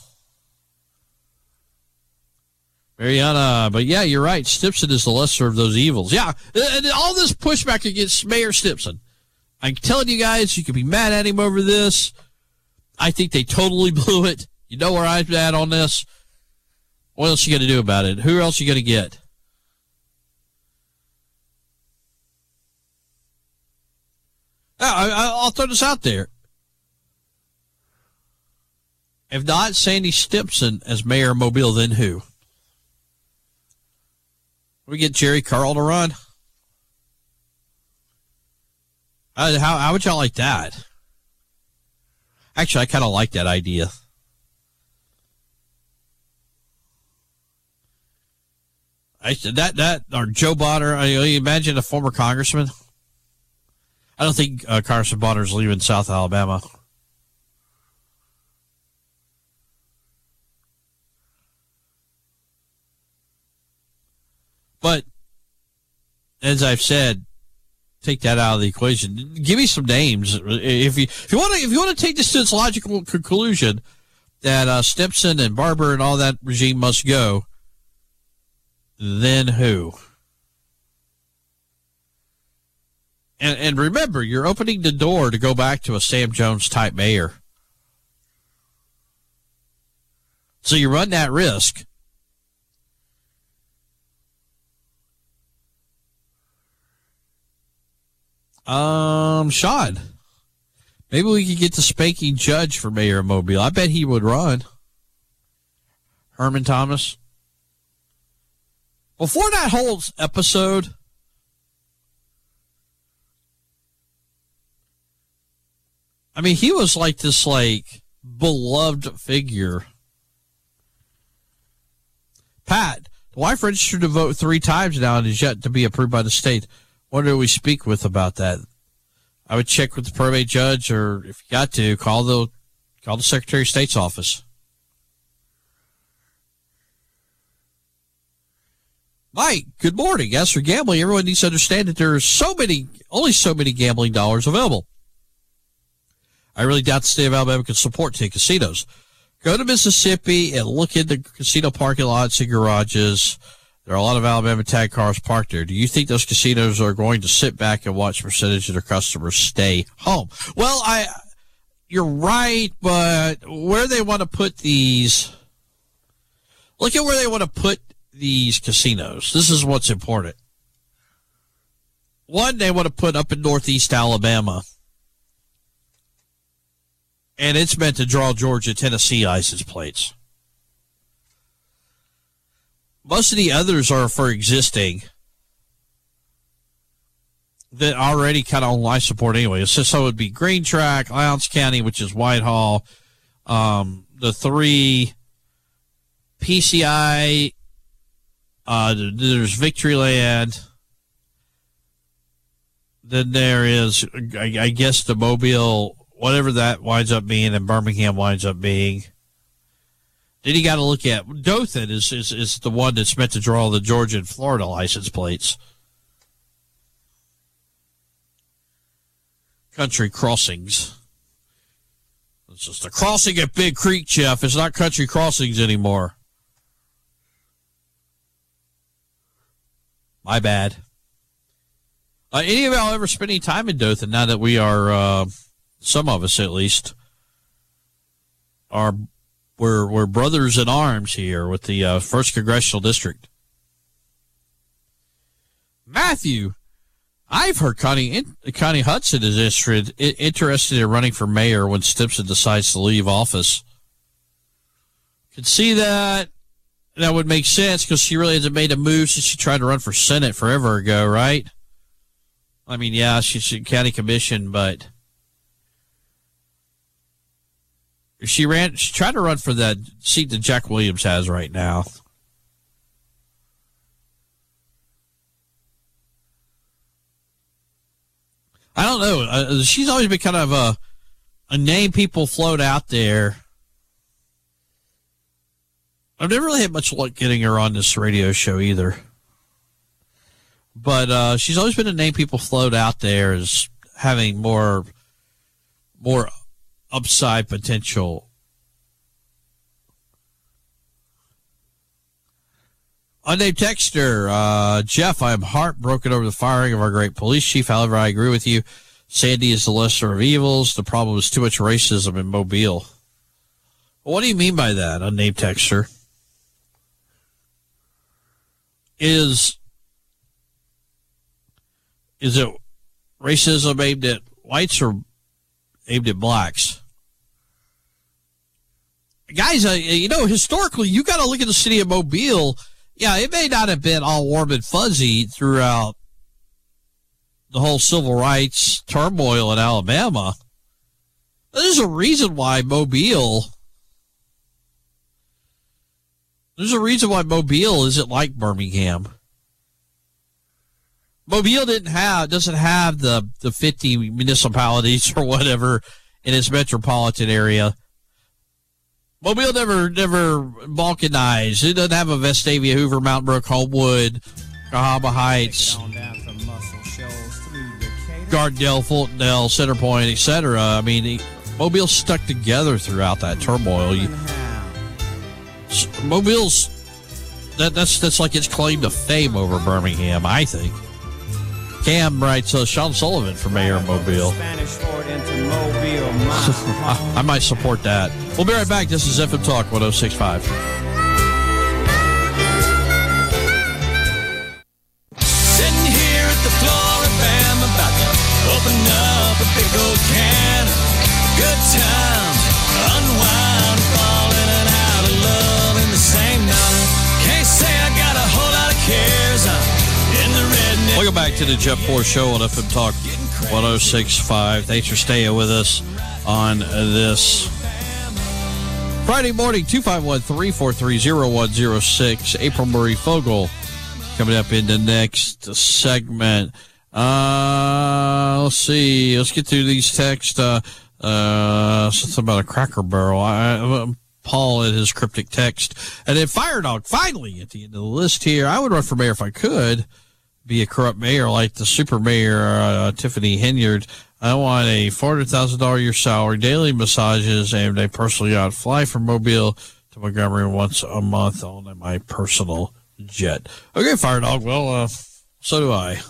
Mariana, but yeah, you're right. Stimpson is the lesser of those evils. Yeah, and all this pushback against Mayor Stimpson. I'm telling you guys, you can be mad at him over this. I think they totally blew it. You know where I'm at on this. What else you going to do about it? Who else you going to get? I'll throw this out there. If not Sandy Stimpson as mayor of Mobile, then who? We get Jerry Carl to run. How would y'all like that? Actually, I kind of like that idea. I said that or Joe Bonner. You imagine a former congressman. I don't think Congressman Bonner's leaving South Alabama. But as I've said, take that out of the equation. Give me some names. If you want to take this to its logical conclusion that Stimpson and Barber and all that regime must go, then who? And remember, you're opening the door to go back to a Sam Jones-type mayor. So you run that risk. Sean, maybe we could get the spanking judge for mayor of Mobile. I bet he would run. Herman Thomas. Before that whole episode, I mean, he was like this, like, beloved figure. Pat, the wife registered to vote 3 times now and is yet to be approved by the state. What do we speak with about that? I would check with the probate judge, or if you got to, call the Secretary of State's office. Mike, good morning. As for gambling, everyone needs to understand that there are only so many gambling dollars available. I really doubt the state of Alabama can support 10 casinos. Go to Mississippi and look into casino parking lots and garages. There are a lot of Alabama tag cars parked there. Do you think those casinos are going to sit back and watch a percentage of their customers stay home? Well, you're right, but where they want to put these, look at where they want to put these casinos. This is what's important. One, they want to put up in Northeast Alabama, and it's meant to draw Georgia, Tennessee license plates. Most of the others are for existing that already kind of on life support anyway. So it would be Green Track, Lowndes County, which is Whitehall, the 3 PCI, there's Victoryland, then there is, I guess, the Mobile, whatever that winds up being, and Birmingham winds up being. Then you got to look at Dothan is the one that's meant to draw the Georgia and Florida license plates. Country Crossings. It's just a crossing at Big Creek, Jeff. It's not Country Crossings anymore. My bad. Any of y'all ever spend any time in Dothan now that we are, some of us at least, we're brothers in arms here with the 1st Congressional District. Matthew, I've heard Connie Hudson is interested in running for mayor when Stimson decides to leave office. Could see that. That would make sense because she really hasn't made a move since she tried to run for Senate forever ago, right? I mean, yeah, she's in county commission, but she tried to run for that seat that Jack Williams has right now. I don't know. She's always been kind of a name people float out there. I've never really had much luck getting her on this radio show either. But she's always been a name people float out there as having more upside potential. Unnamed texter, Jeff, I am heartbroken over the firing of our great police chief. However, I agree with you. Sandy is the lesser of evils. The problem is too much racism in Mobile. Well, what do you mean by that, unnamed texter? Is it racism aimed at whites or aimed at blacks? Guys, historically, you got to look at the city of Mobile. Yeah, it may not have been all warm and fuzzy throughout the whole civil rights turmoil in Alabama. There's a reason why Mobile isn't like Birmingham. Mobile doesn't have the 50 municipalities or whatever in its metropolitan area. Mobile never balkanized. It doesn't have a Vestavia, Hoover, Mountain Brook, Homewood, Cahaba Heights, Gardendale, Fultondale, Centerpoint, etc. I mean, Mobile's stuck together throughout that turmoil. Mobile's that's like its claim to fame over Birmingham, I think. Cam writes Sean Sullivan for mayor of Mobile. I might support that. We'll be right back. This is FM Talk 106.5. Sitting here at the Floribama, about to open up a big old can of good times, unwind, falling out of love in the same night. Can't say I got a whole lot of cares. I'm in the redneck. Welcome back to the Jeff Poor Show on FM Talk 106.5. Thanks for staying with us on this Friday morning. 251-343-0106. April Marie Fogel coming up in the next segment. Let's see. Let's get through these texts. Something about a Cracker Barrel. Paul in his cryptic text. And then Fire Dog, finally, at the end of the list here. I would run for mayor if I could be a corrupt mayor like the super mayor, Tiffany Henyard. I want a $400,000 a year salary, daily massages, and a personal yacht. Fly from Mobile to Montgomery once a month on my personal jet. Okay, Fire Dog. Well, so do I.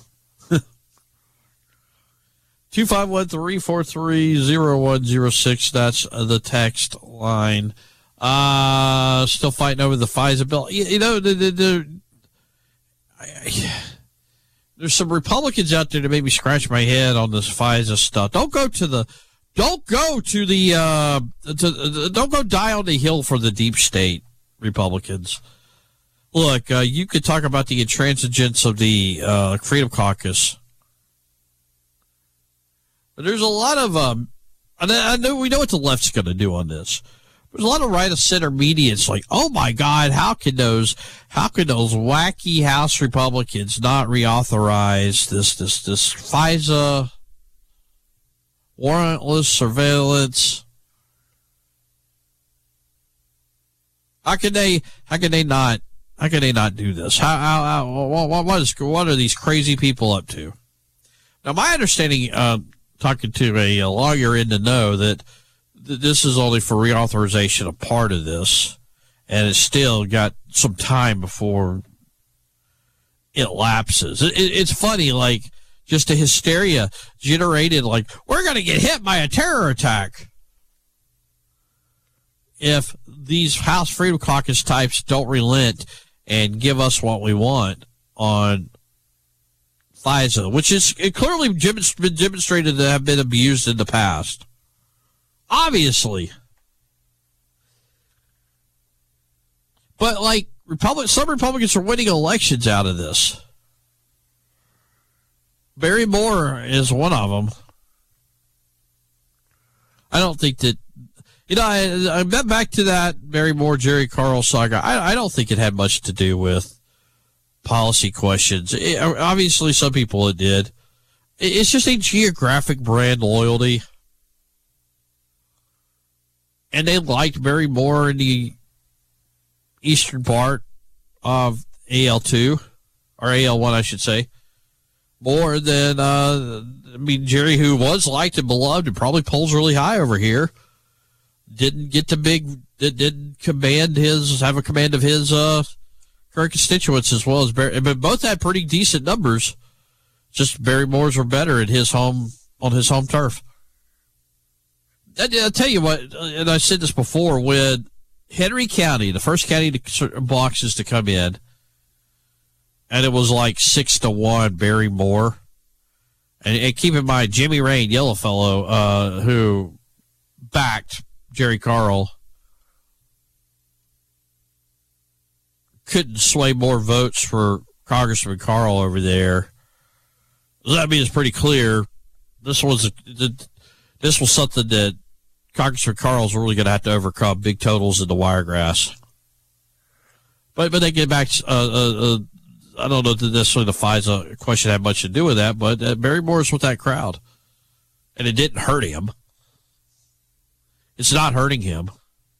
251-343-0106. That's the text line. Still fighting over the FISA bill. You know, there's some Republicans out there that make me scratch my head on this FISA stuff. Don't go die on the hill for the deep state, Republicans. Look, you could talk about the intransigence of the Freedom Caucus. But there's a lot of, I know we know what the left's going to do on this. There's a lot of right of center media. It's like, oh my God, how could those wacky House Republicans not reauthorize this FISA warrantless surveillance? How could they not do this? What are these crazy people up to? Now, my understanding, talking to a lawyer in the know, that this is only for reauthorization of part of this, and it's still got some time before it lapses. It's funny, like, just the hysteria generated, like, we're going to get hit by a terror attack if these House Freedom Caucus types don't relent and give us what we want on FISA, which is clearly been demonstrated to have been abused in the past. Obviously. But, like, some Republicans are winning elections out of this. Barry Moore is one of them. I don't think that, I bet back to that Barry Moore, Jerry Carl saga. I don't think it had much to do with policy questions. Obviously, some people it did. It's just a geographic brand loyalty. And they liked Barry Moore in the eastern part of AL2, or AL1, I should say, more than, Jerry, who was liked and beloved and probably polls really high over here, didn't have a command of his current constituents as well as Barry. But both had pretty decent numbers. Just Barry Moore's were better at on his home turf. I'll tell you what, and I said this before, when Henry County, the first county boxes to come in, and it was like 6-1 Barry Moore. And keep in mind, Jimmy Rain, Yellowfellow, who backed Jerry Carl, couldn't sway more votes for Congressman Carl over there. That means it's pretty clear this was something that Congressman Carl's really going to have to overcome, big totals in the Wiregrass. But they get back. I don't know that necessarily the FISA question had much to do with that, but Barry Moore's with that crowd, and it didn't hurt him. It's not hurting him.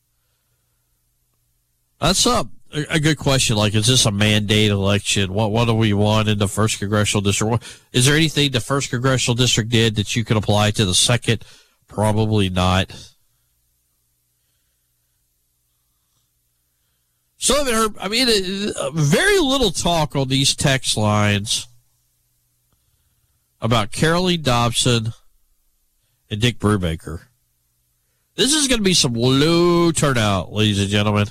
That's a good question. Like, is this a mandate election? What do we want in the first congressional district? Is there anything the first congressional district did that you could apply to the second? Probably not. So, very little talk on these text lines about Carolee Dobson and Dick Brubaker. This is going to be some low turnout, ladies and gentlemen.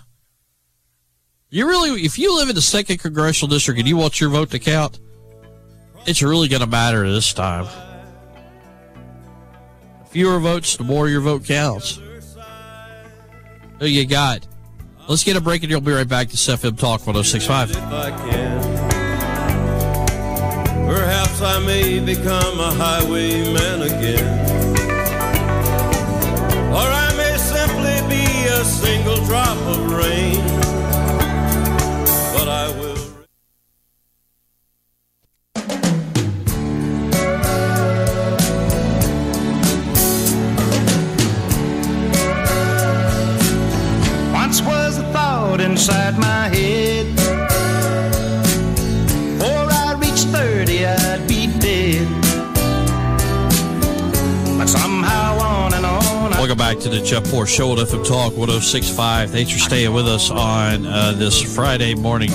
If you live in the 2nd Congressional District and you want your vote to count, it's really going to matter this time. The fewer votes, the more your vote counts. Who you got? Let's get a break and you'll be right back to FM Talk 106.5. If I can, perhaps I may become a highwayman again. Or I may simply be a single drop of rain. But I will. Once was a thought inside my head. Before I reached 30, I'd be dead. But somehow on and on. Welcome back to the Jeff Poor Show at FM Talk 106.5. Thanks for staying with us on this Friday morning.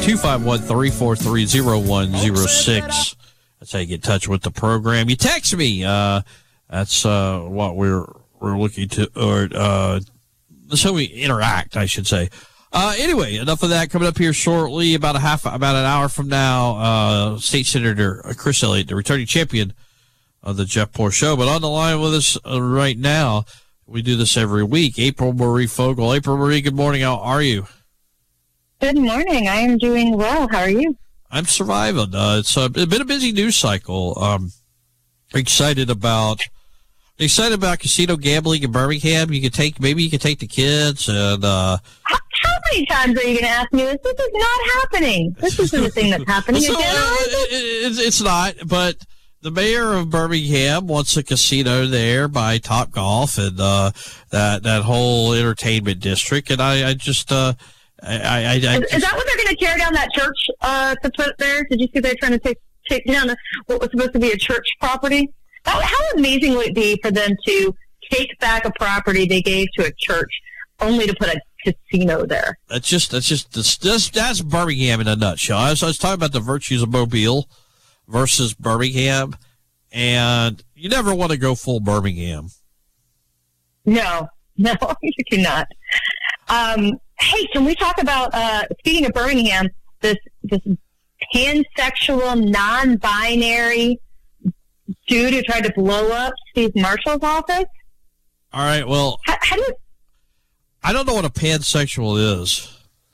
251-343-0106. That's how you get in touch with the program. You text me. That's what we're looking to, or that's how we interact, I should say. Anyway, enough of that. Coming up here shortly, about an hour from now, State Senator Chris Elliott, the returning champion of the Jeff Poor Show. But on the line with us right now, we do this every week, April Marie Fogle. April Marie, good morning. How are you? Good morning. I am doing well. How are you? I'm surviving. It's been a busy news cycle. Excited about casino gambling in Birmingham. Maybe you could take the kids and. How many times are you going to ask me this? This is not happening. This isn't a thing that's happening again. It's not, but. The mayor of Birmingham wants a casino there by Topgolf and that whole entertainment district, and I just is that what they're going to tear down that church to put there? Did you see they're trying to take down what was supposed to be a church property? How amazing would it be for them to take back a property they gave to a church only to put a casino there? That's Birmingham in a nutshell. I was talking about the virtues of Mobile versus Birmingham, and you never want to go full Birmingham. No, you cannot. Hey, can we talk about, speaking of Birmingham, this pansexual, non-binary dude who tried to blow up Steve Marshall's office? All right, well, I don't know what a pansexual is.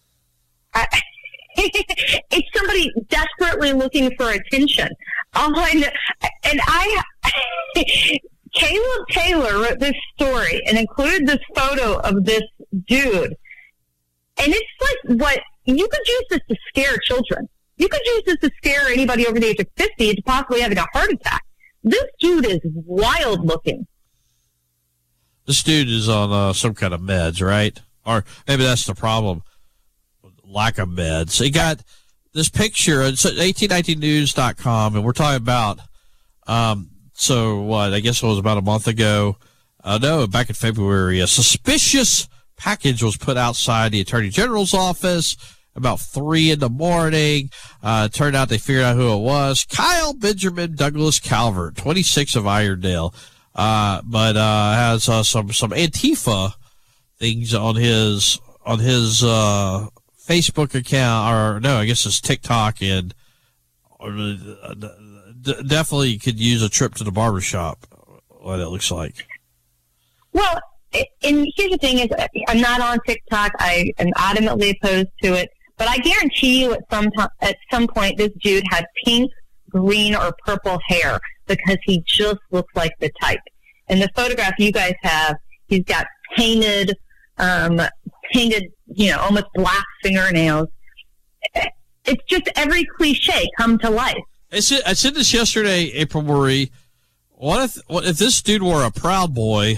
It's somebody desperately looking for attention. Caleb Taylor wrote this story and included this photo of this dude. And it's like what you could use this to scare children. You could use this to scare anybody over the age of 50 into possibly having a heart attack. This dude is wild looking. This dude is on some kind of meds, right? Or maybe that's the problem. Lack of meds. He got this picture. It's at 1819news.com, and we're talking about, so what, I guess it was about a month ago. No, back in February, a suspicious package was put outside the Attorney General's office about 3 a.m. Turned out they figured out who it was. Kyle Benjamin Douglas Calvert, 26 of Irondale, but has some Antifa things on his Facebook account, or no, I guess it's TikTok, and definitely could use a trip to the barbershop, what it looks like. Well, and here's the thing is, I'm not on TikTok. I am adamantly opposed to it, but I guarantee you at some point this dude had pink, green, or purple hair because he just looks like the type. In the photograph you guys have, he's got painted, almost black fingernails. It's just every cliche come to life. I said this yesterday, April Marie. What if this dude were a Proud Boy?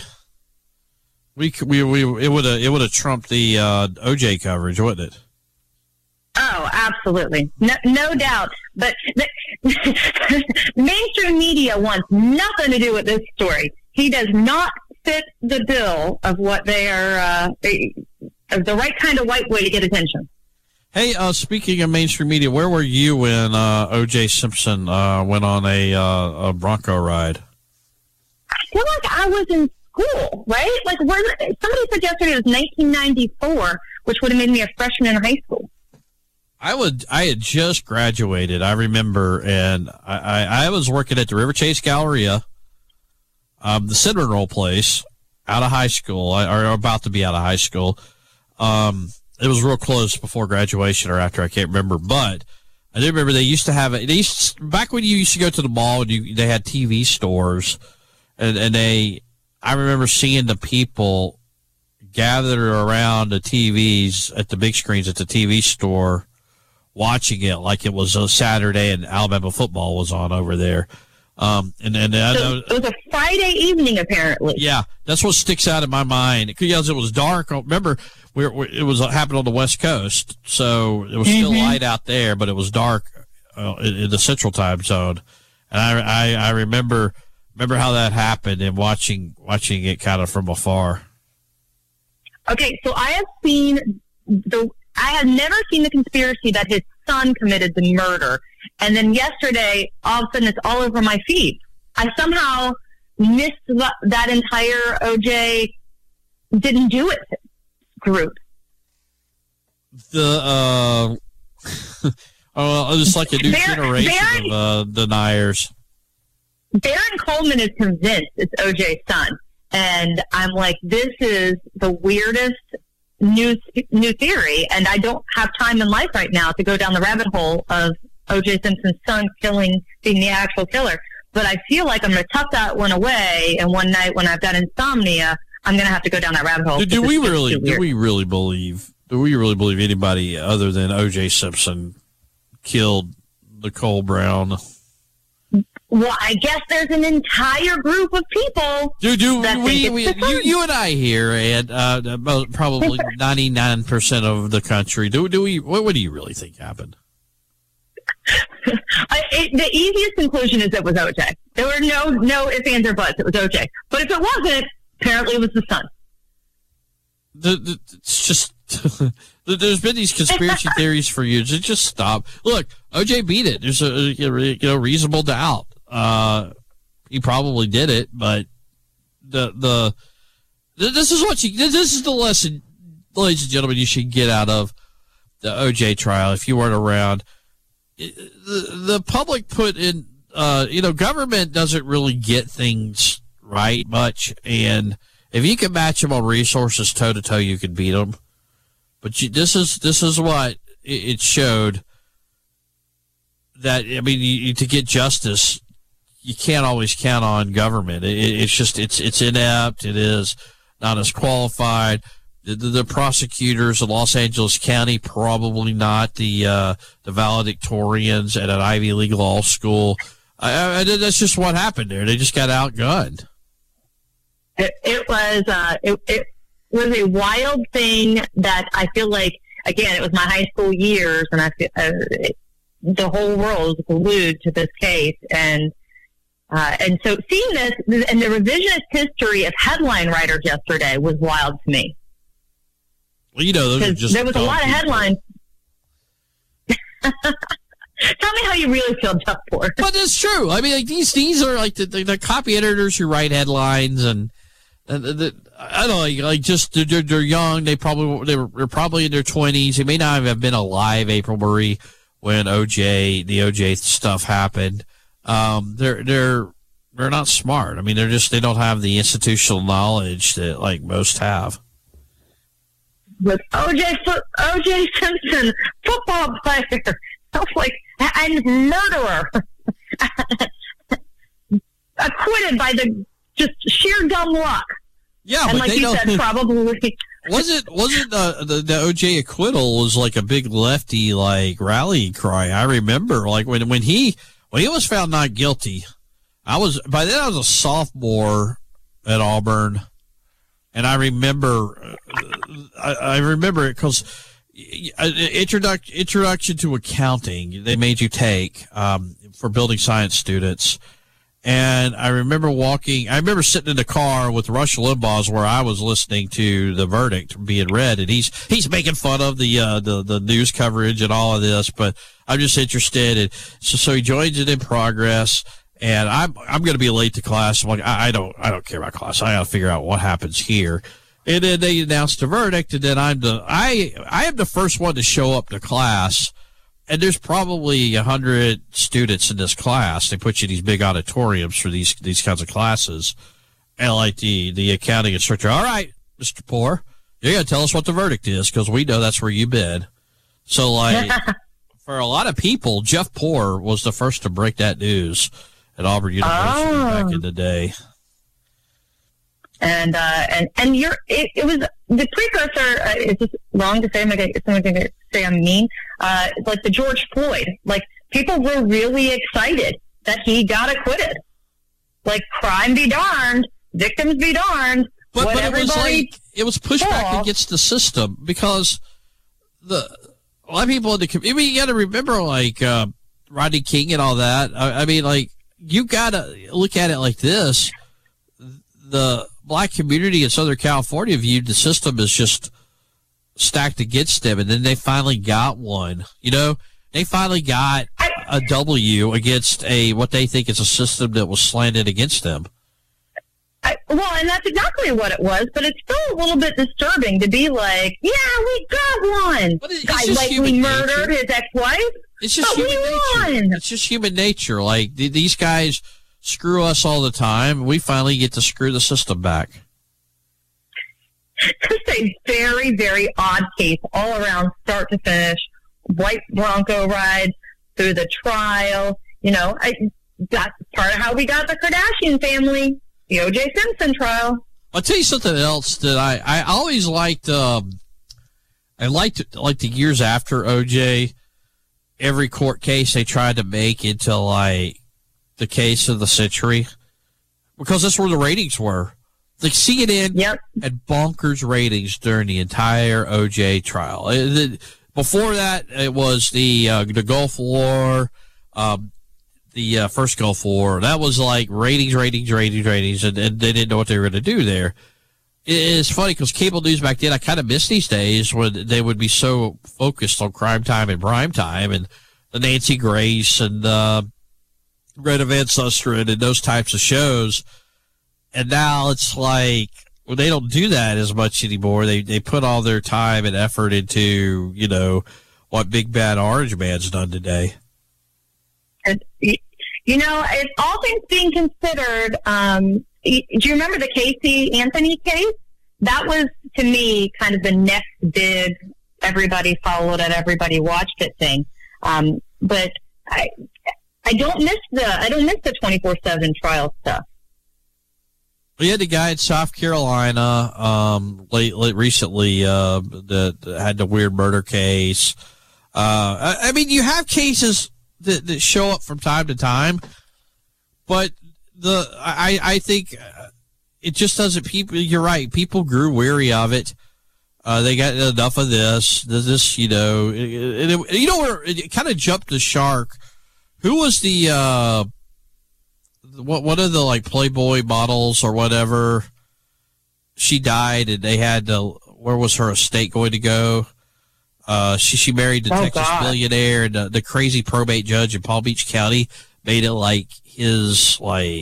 It would have trumped the OJ coverage, wouldn't it? Oh, absolutely, no doubt. But mainstream media wants nothing to do with this story. He does not fit the bill of what they are, the right kind of white boy to get attention. Hey, speaking of mainstream media, where were you when O.J. Simpson went on a Bronco ride? I feel like I was in school, right? Like, somebody said yesterday it was 1994, which would have made me a freshman in high school. I had just graduated, I remember, and I was working at the River Chase Galleria, the cinnamon roll place, out of high school, or about to be out of high school. It was real close before graduation or after, I can't remember, but I do remember they used to have it. Back when you used to go to the mall, they had TV stores, and I remember seeing the people gathered around the TVs at the big screens at the TV store, watching it like it was a Saturday and Alabama football was on over there. It was a Friday evening, apparently. Yeah, that's what sticks out in my mind. Because it was dark. Remember, it was happened on the West Coast, so it was still light out there, but it was dark in the Central Time Zone. And I remember how that happened and watching it kind of from afar. Okay, so I have never seen the conspiracy that his son committed the murder. And then yesterday, all of a sudden, it's all over my feed. I somehow missed that entire OJ didn't do it group. It's like a new generation of deniers. Barron Coleman is convinced it's OJ's son. And I'm like, this is the weirdest new theory. And I don't have time in life right now to go down the rabbit hole of O.J. Simpson's son being the actual killer. But I feel like I'm going to tuck that one away, and one night when I've got insomnia, I'm going to have to go down that rabbit hole. Do we really believe anybody other than O.J. Simpson killed Nicole Brown? Well, I guess there's an entire group of people. You and I here, and probably 99% of the country. What do you really think happened? The easiest conclusion is it was OJ. There were no ifs, ands, or buts. It was OJ. But if it wasn't, apparently it was the son. It's just there's been these conspiracy theories for years. Just stop. Look, OJ beat it. There's a reasonable doubt. He probably did it, but this is the lesson, ladies and gentlemen, you should get out of the OJ trial if you weren't around. The public put in, government doesn't really get things right much, and if you can match them on resources toe to toe, you can beat them. But this is what it showed. That to get justice, you can't always count on government. It's inept. It is not as qualified. The prosecutors in Los Angeles County, probably not the valedictorians at an Ivy League law school. That's just what happened there. They just got outgunned. It was a wild thing that I feel like, again, it was my high school years, and I feel the whole world was glued to this case, and so seeing this and the revisionist history of headline writers yesterday was wild to me. Well, those are just there was a lot of headlines. Tell me how you really feel, Jeff Poor. But it's true. These are like the copy editors who write headlines, and I don't know, just they're young. They were probably in their 20s. They may not have been alive, April Marie, when the OJ stuff happened. They're not smart. They don't have the institutional knowledge that like most have. With O.J. Simpson, football player, and murderer, acquitted by the just sheer dumb luck. Yeah, and but like you said, probably wasn't the O.J. acquittal was like a big lefty like rally cry. I remember when he was found not guilty. I was a sophomore at Auburn. And I remember it because introduction to accounting they made you take for building science students, And I remember sitting in the car with Rush Limbaugh's where I was listening to the verdict being read, and he's making fun of the news coverage and all of this, but I'm just interested. And so he joins it in progress, and I'm going to be late to class. I'm like, I don't care about class. I got to figure out what happens here. And then they announced the verdict, and then I am the first one to show up to class. And there's probably 100 students in this class. They put you in these big auditoriums for these kinds of classes. And like the accounting instructor, all right, Mr. Poor, you got to tell us what the verdict is because we know that's where you've been. So, like, for a lot of people, Jeff Poor was the first to break that news at Auburn University back in the day. And it was the precursor. It's just wrong to say. Someone's going to say I'm mean. Like the George Floyd. Like people were really excited that he got acquitted. Like crime be darned, victims be darned. But it was pushback against the system because a lot of people in the community. You got to remember like Rodney King and all that. I mean, like you got to look at it like this. The black community in Southern California viewed the system as just stacked against them, and then they finally got one. You know, they finally got a W against what they think is a system that was slanted against them. And that's exactly what it was, but it's still a little bit disturbing to be like, yeah, we got one. Guy likely murdered his ex-wife. It's just human nature. It's just human nature. Like, these guys screw us all the time. We finally get to screw the system back. Just a very, very odd case all around, start to finish. White Bronco ride through the trial. You know, that's part of how we got the Kardashian family, the O.J. Simpson trial. I'll tell you something else that I always liked. I liked the years after O.J., every court case they tried to make into like the case of the century, because that's where the ratings were. Like CNN had bonkers ratings during the entire OJ trial. Before that, it was the Gulf War, the first Gulf War. That was like ratings, and they didn't know what they were going to do there. It's funny because cable news back then, I kind of miss these days when they would be so focused on crime time and prime time and the Nancy Grace and Greta Van Susteren and those types of shows. And now it's like, well, they don't do that as much anymore. They put all their time and effort into, you know, what Big Bad Orange Man's done today. And, you know, if all things being considered, do you remember the Casey Anthony case? That was, to me, kind of the next big everybody followed it, everybody watched it thing. But I don't miss the 24/7 trial stuff. We had the guy in South Carolina recently that had the weird murder case. I mean, you have cases that show up from time to time, but I think it just doesn't. People, you're right. People grew weary of it. They got enough of this. You know, where it kind of jumped the shark. Who was the one of the like Playboy models or whatever? She died, and they had where was her estate going to go? She married the Texas billionaire, and the crazy probate judge in Palm Beach County made it like his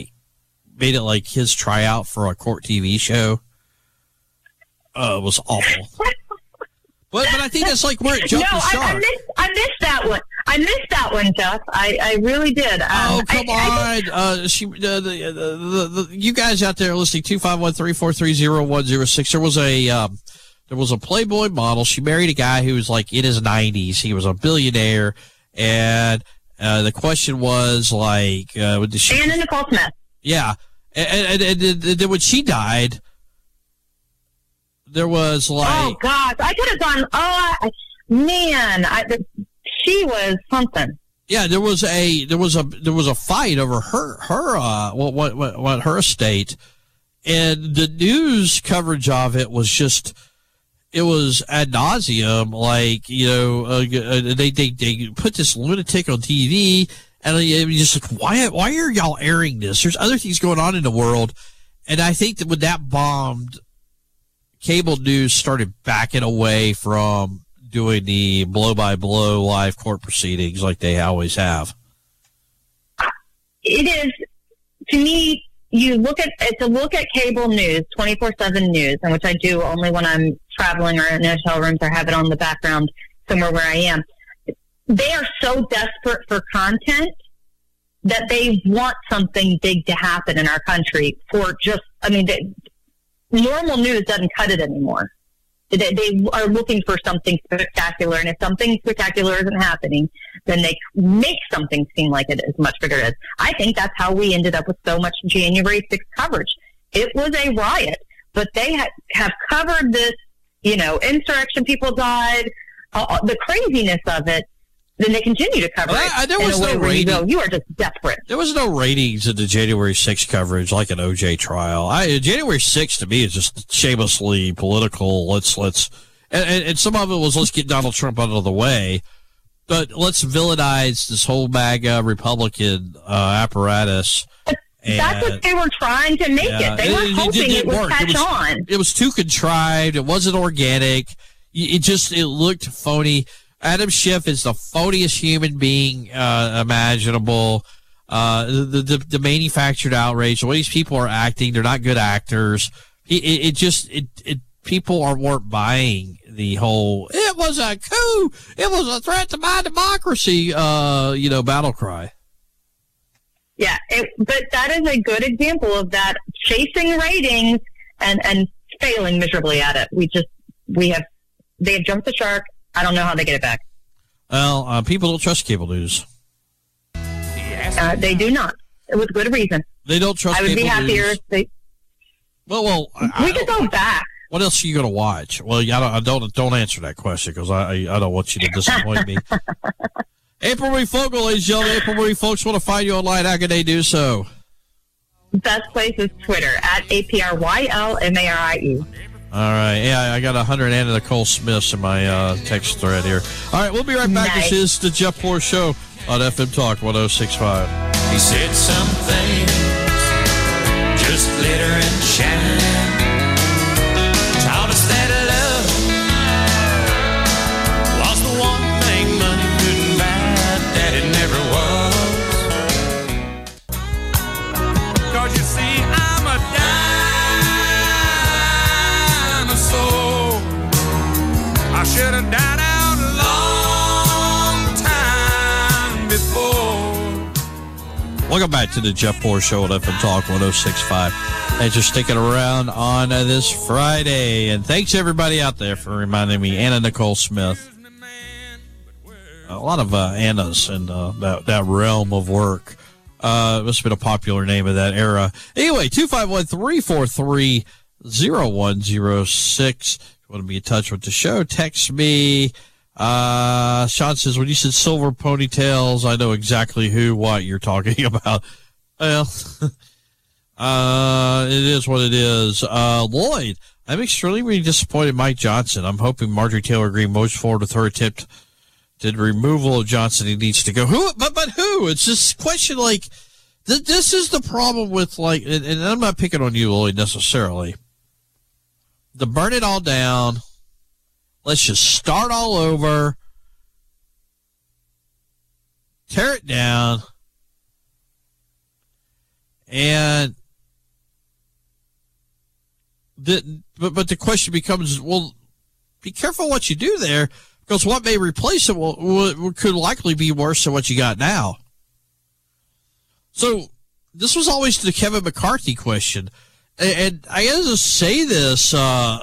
tryout for a court TV show. It was awful. But I think that's like where it jumped the shark. I missed that one. I missed that one, Jeff. I really did. Come on. You guys out there listening, 251-343-0106. There was a Playboy model. She married a guy who was like in his 90s. He was a billionaire. And the question was like, Anna Nicole Smith. Yeah. And then when she died, there was like, oh gosh, I could have gone. She was something. Yeah, there was a fight over her her estate, and the news coverage of it was just, it was ad nauseum. Like, you know, they put this lunatic on TV, And you just like, why are y'all airing this? There's other things going on in the world. And I think that when that bombed, cable news started backing away from doing the blow-by-blow live court proceedings like they always have. It is, to me, it's a look at cable news, 24/7 news, and which I do only when I'm traveling or in hotel rooms or have it on the background somewhere where I am. They are so desperate for content that they want something big to happen in our country normal news doesn't cut it anymore. They are looking for something spectacular, and if something spectacular isn't happening, then they make something seem like it is much bigger than it is. I think that's how we ended up with so much January 6th coverage. It was a riot, but they have covered this, insurrection, people died, the craziness of it, then they continue to cover it. There was no rating. You are just desperate. There was no ratings in the January 6th coverage like an OJ trial. January 6th to me is just shamelessly political. Let's and some of it was let's get Donald Trump out of the way, but let's villainize this whole MAGA Republican apparatus. That's what they were trying to make it. They were hoping it would catch on. It was too contrived. It wasn't organic. It looked phony. Adam Schiff is the phoniest human being imaginable. The manufactured outrage. The way these people are acting, they're not good actors. People weren't buying the whole. It was a coup. It was a threat to my democracy. Battle cry. Yeah, but that is a good example of that chasing ratings and failing miserably at it. They have jumped the shark. I don't know how they get it back. Well, people don't trust cable news. They do not. With good reason. They don't trust cable news. I would be happier if they... Well, we could go back. What else are you going to watch? Well, I don't answer that question because I don't want you to disappoint me. April Marie Fogle, ladies and gentlemen. April Marie, folks want to find you online. How can they do so? Best place is Twitter, at APRYLMARIE. All right. Yeah, I got 100 Anna Nicole Smiths in my text thread here. All right, we'll be right back. Nice. This is the Jeff Poor Show on FM Talk 106.5. He said some things just glitter and shine. Taught us that love was the one thing money couldn't buy, that it never was. 'Cause you see, I'm a dinosaur. I should have died out a long time before. Welcome back to the Jeff Poor Show on FM Talk 106.5. Thanks for sticking around on this Friday. And thanks, everybody out there, for reminding me. Anna Nicole Smith. A lot of Annas in that realm of work. Must have been a popular name of that era. Anyway, 251-343-0106. If you want to be in touch with the show, text me. Sean says, when you said silver ponytails, I know exactly what you're talking about. Well, it is what it is. Lloyd, I'm extremely disappointed in Mike Johnson. I'm hoping Marjorie Taylor Greene moves forward with her attempt to the removal of Johnson. He needs to go. Who? But who? It's this question like, this is the problem with and I'm not picking on you, Lloyd, necessarily. To burn it all down. Let's just start all over. Tear it down. And but the question becomes, well, be careful what you do there, because what may replace it could likely be worse than what you got now. So this was always the Kevin McCarthy question. And I got to say this, do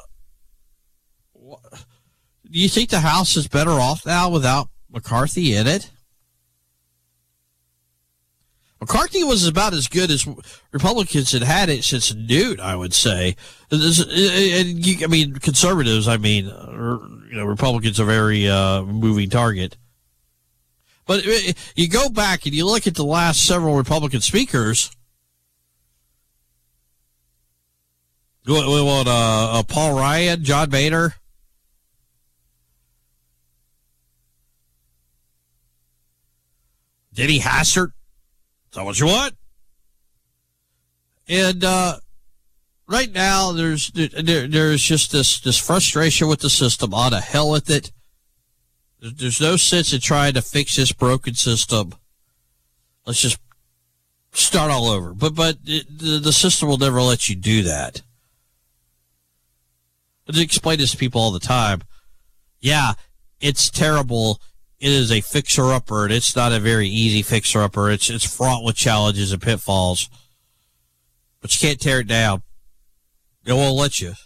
you think the House is better off now without McCarthy in it? McCarthy was about as good as Republicans had it since Newt, I would say. Conservatives, Republicans are very moving target. But you go back and you look at the last several Republican speakers. Paul Ryan, John Boehner. Denny Hastert, is that what you want? And right now, there's just this frustration with the system. On to hell with it. There's no sense in trying to fix this broken system. Let's just start all over. But the system will never let you do that. I explain this to people all the time. Yeah, it's terrible. It is a fixer-upper, and it's not a very easy fixer-upper. It's fraught with challenges and pitfalls. But you can't tear it down. It won't let you.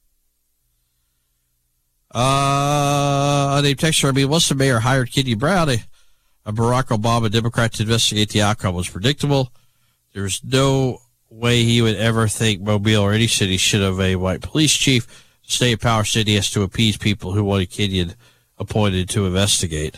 They texted, once the mayor hired Kenny Brown, a Barack Obama Democrat to investigate the outcome was predictable. There's no way he would ever think Mobile or any city should have a white police chief. The state of Power City has to appease people who wanted Kenyon appointed to investigate.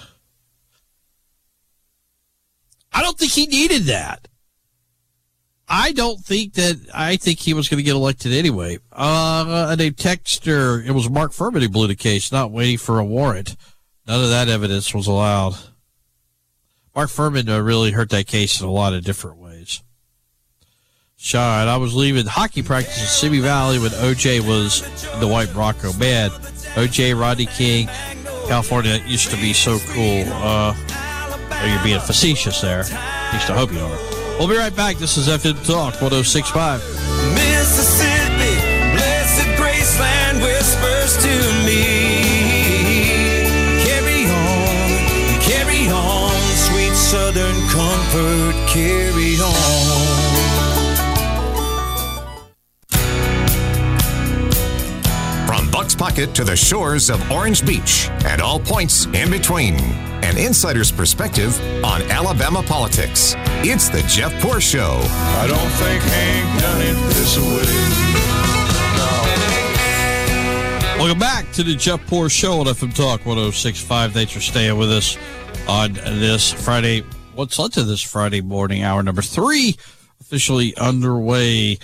I don't think he needed that. I think he was going to get elected anyway. A texter, it was Mark Furman who blew the case, not waiting for a warrant. None of that evidence was allowed. Mark Furman really hurt that case in a lot of different ways. Sean, I was leaving hockey practice in Simi Valley when OJ was in the white Bronco. Man, OJ, Rodney King, California used to be so cool. You're being facetious there. At least I hope you are. We'll be right back. This is FM Talk 106.5. Mississippi, blessed Graceland whispers to me. Carry on, sweet Southern comfort, carry on. From Buck's Pocket to the shores of Orange Beach and all points in between. An insider's perspective on Alabama politics. It's the Jeff Poor Show. I don't think Hank done it this way. No. Welcome back to the Jeff Poor Show on FM Talk 106.5. Thanks for staying with us on this Friday. What's led to this Friday morning, hour number 3, officially underway.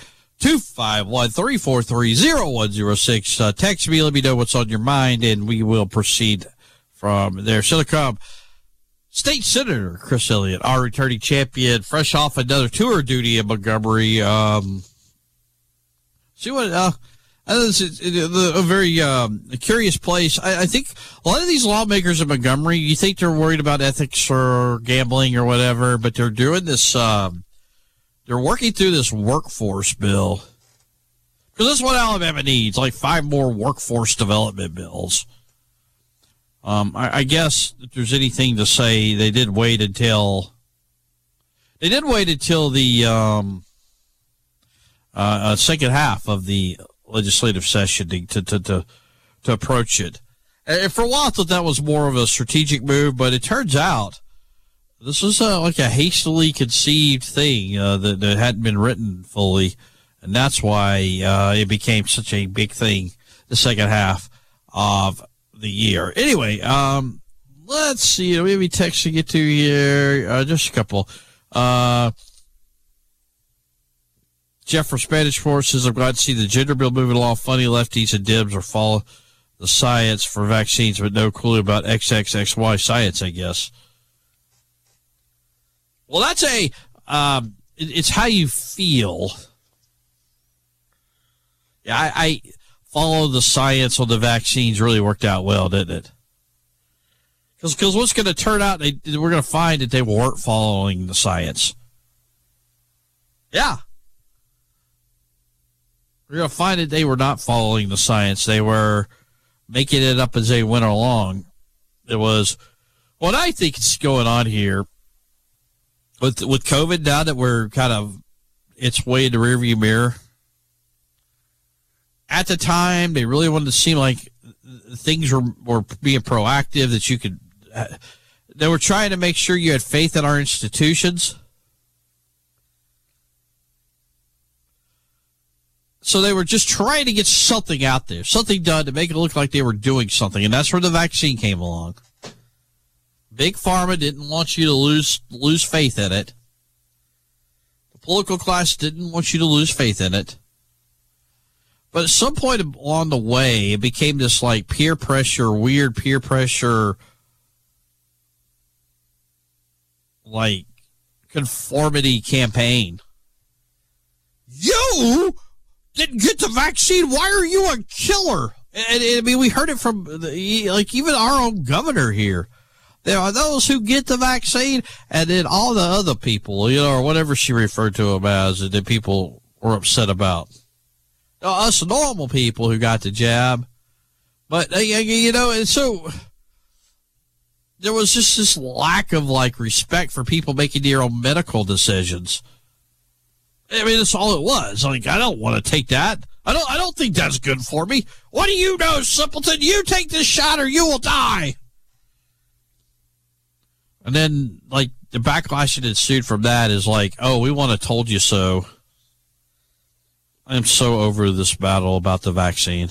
251-343-0106. Text me, let me know what's on your mind, and we will proceed from there. So to come, State Senator Chris Elliott, our returning champion, fresh off another tour duty in Montgomery. See what? This is a very curious place. I think a lot of these lawmakers in Montgomery, you think they're worried about ethics or gambling or whatever, but they're doing this. They're working through this workforce bill because that's what Alabama needs, like 5 more workforce development bills. I guess if there's anything to say, they did wait until the second half of the legislative session to approach it. And for a while, I thought that was more of a strategic move, but it turns out this is like a hastily conceived thing that hadn't been written fully, and that's why it became such a big thing the second half of the year. Anyway, let's see. Maybe text to get to here. Just a couple. Jeff from Spanish Forces, I'm glad to see the gender bill moving along. Funny lefties and Dems are follow the science for vaccines, but no clue about XXXY science, I guess. Well, that's it's how you feel. Yeah, I follow the science on the vaccines really worked out well, didn't it? Because what's going to turn out, we're going to find that they weren't following the science. Yeah. We're going to find that they were not following the science. They were making it up as they went along. It was, what I think is going on here, with COVID, now that we're kind of, it's way in the rearview mirror. At the time, they really wanted to seem like things were being proactive, that you could, they were trying to make sure you had faith in our institutions. So they were just trying to get something out there, something done to make it look like they were doing something. And that's where the vaccine came along. Big Pharma didn't want you to lose faith in it. The political class didn't want you to lose faith in it. But at some point along the way, it became this like peer pressure, weird peer pressure like conformity campaign. You didn't get the vaccine. Why are you a killer? And I mean, we heard it from even our own governor here. There are those who get the vaccine, and then all the other people, or whatever she referred to them as, that people were upset about. Us normal people who got the jab. But, and so there was just this lack of, respect for people making their own medical decisions. I mean, that's all it was. I don't want to take that. I don't think that's good for me. What do you know, simpleton? You take this shot or you will die. And then, the backlash that ensued from that is oh, we want to told you so. I am so over this battle about the vaccine.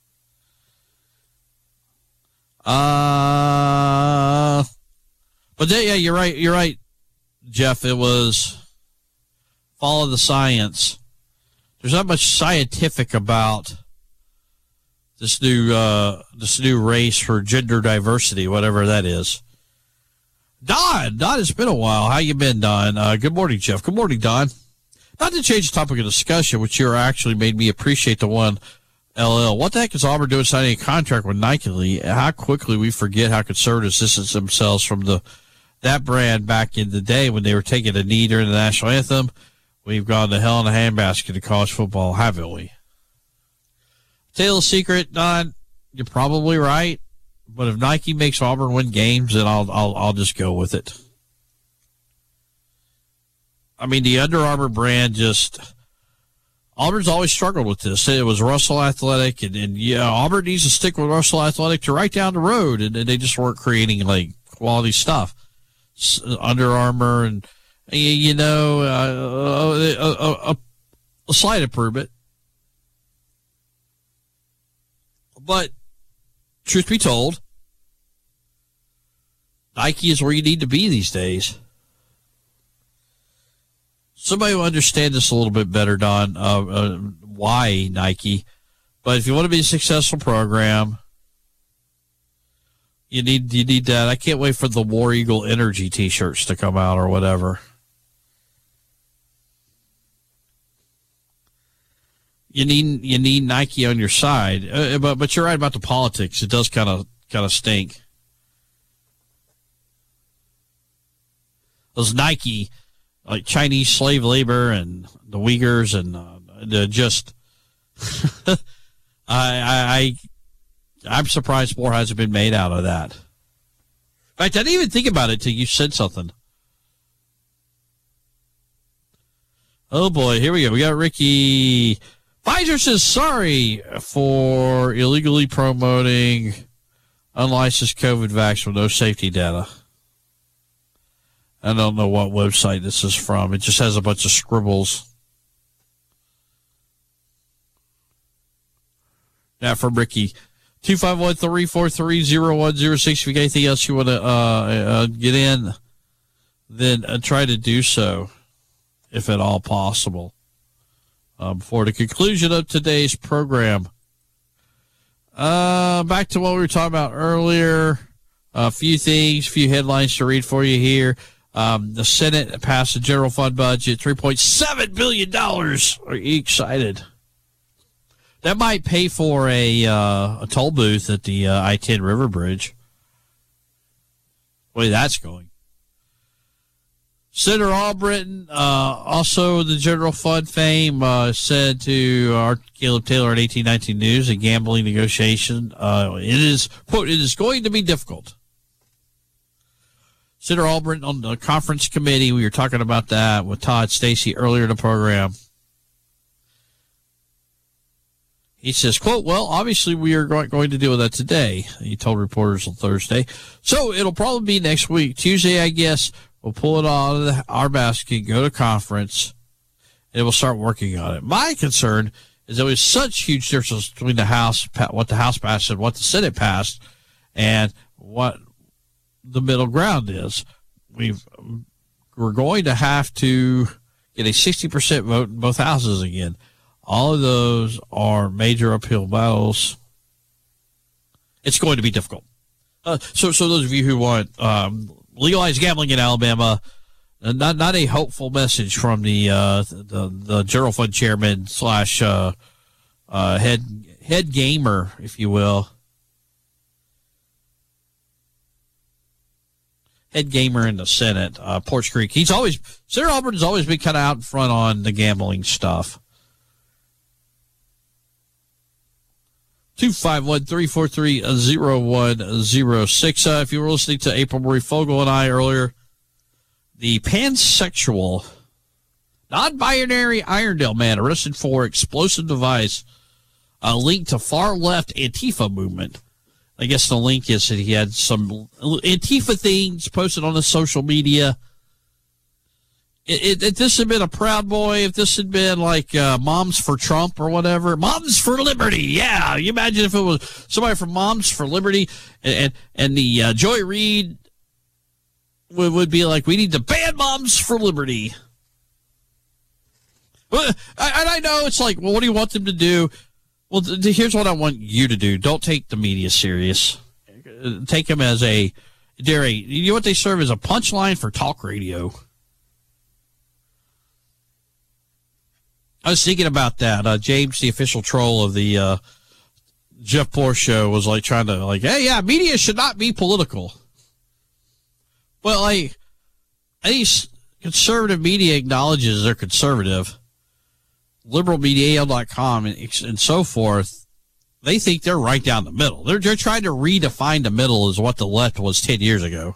But yeah, you're right, Jeff. It was follow the science. There's not much scientific about this new race for gender diversity, whatever that is. Don, it's been a while. How you been, Don? Good morning, Jeff. Good morning, Don. Not to change the topic of discussion, which you actually made me appreciate the one, LL. What the heck is Auburn doing signing a contract with Nike? How quickly we forget how conservatives distanced themselves from that brand back in the day when they were taking a knee during the national anthem. We've gone to hell in a handbasket in college football, haven't we? Tell the secret, Don, you're probably right. But if Nike makes Auburn win games, then I'll just go with it. I mean, the Under Armour brand Auburn's always struggled with this. It was Russell Athletic, and Auburn needs to stick with Russell Athletic to right down the road, and they just weren't creating quality stuff. Under Armour, and a slight improvement, but truth be told, Nike is where you need to be these days. Somebody will understand this a little bit better, Don, why Nike. But if you want to be a successful program, you need that. I can't wait for the War Eagle Energy T-shirts to come out or whatever. You need Nike on your side, but you're right about the politics. It does kind of stink. Those Nike, Chinese slave labor and the Uyghurs and I'm surprised more hasn't been made out of that. In fact, I didn't even think about it till you said something. Oh boy, here we go. We got Ricky. Pfizer says sorry for illegally promoting unlicensed COVID vaccine with no safety data. I don't know what website this is from. It just has a bunch of scribbles. Now from Ricky. 251-343-0106. If you got anything else you want to get in, then try to do so, if at all possible. Before the conclusion of today's program. Back to what we were talking about earlier. A few headlines to read for you here. The Senate passed a general fund budget, $3.7 billion. Are you excited? That might pay for a toll booth at the I-10 River Bridge. Way that's going. Senator Albritton, also the general fund fame, said to our Caleb Taylor at 1819 News, a gambling negotiation, it is, quote, it is going to be difficult. Senator Albritton on the conference committee, we were talking about that with Todd Stacy earlier in the program. He says, quote, well, obviously we are going to deal with that today, he told reporters on Thursday. So it'll probably be next week. Tuesday, I guess, we'll pull it out of our basket, go to conference, and we'll start working on it. My concern is there was such huge difference between the House, what the House passed and what the Senate passed, and what the middle ground is. We're going to have to get a 60% vote in both houses again. All of those are major uphill battles. It's going to be difficult. So those of you who want legalized gambling in Alabama, not a hopeful message from the general fund chairman slash head gamer, if you will. Head gamer in the Senate, Porch Creek. Senator Auburn has always been kind of out in front on the gambling stuff. 251-343-0106. If you were listening to April Marie Fogel and I earlier, the pansexual, non-binary Irondale man arrested for explosive device linked to far-left Antifa movement. I guess the link is that he had some Antifa things posted on his social media. If this had been a Proud Boy, if this had been like Moms for Trump or whatever, Moms for Liberty, yeah. You imagine if it was somebody from Moms for Liberty and the Joy Reid would be like, we need to ban Moms for Liberty. Well, I know it's like, well, what do you want them to do? Well, here's what I want you to do. Don't take the media serious. Take them as you know what they serve as a punchline for talk radio. I was thinking about that. James, the official troll of the Jeff Poor Show, was like trying to hey, yeah, media should not be political. Well, I think conservative media acknowledges they're conservative. Liberal media, AL.com, and so forth, they think they're right down the middle. They're trying to redefine the middle as what the left was 10 years ago.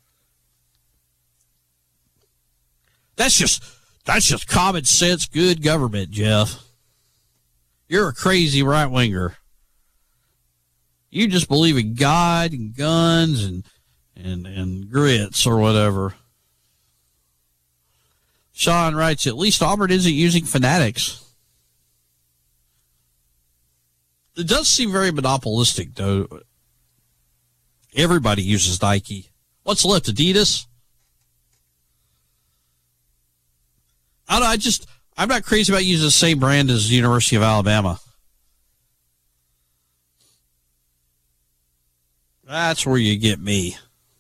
That's just common sense, good government, Jeff. You're a crazy right-winger. You just believe in God and guns and grits or whatever. Sean writes, at least Auburn isn't using fanatics. It does seem very monopolistic, though. Everybody uses Nike. What's left, Adidas? I don't know, I'm not crazy about using the same brand as the University of Alabama. That's where you get me.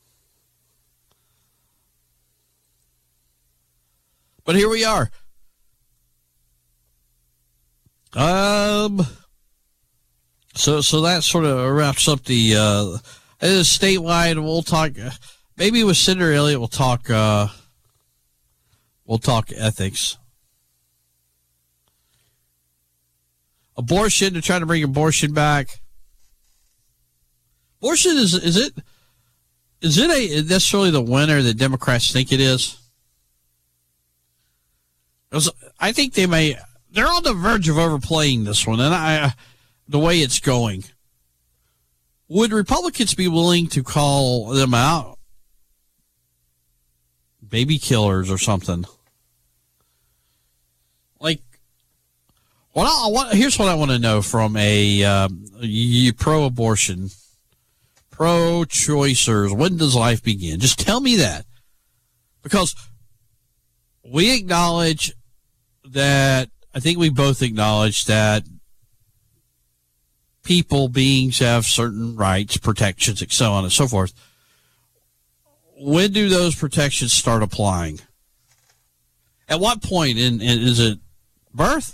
But here we are. So that sort of wraps up the statewide. We'll talk. Maybe with Senator Elliott, we'll talk ethics. Abortion. They're trying to bring abortion back. Abortion is it necessarily the winner that Democrats think it is? I think they're on the verge of overplaying this one, and the way it's going. Would Republicans be willing to call them out baby killers or something? Like, here's what I want to know from a pro-abortion, pro-choicers. When does life begin? Just tell me that, because we acknowledge that, I think we both acknowledge that beings have certain rights, protections, and so on and so forth. When do those protections start applying? At what point? Is it birth?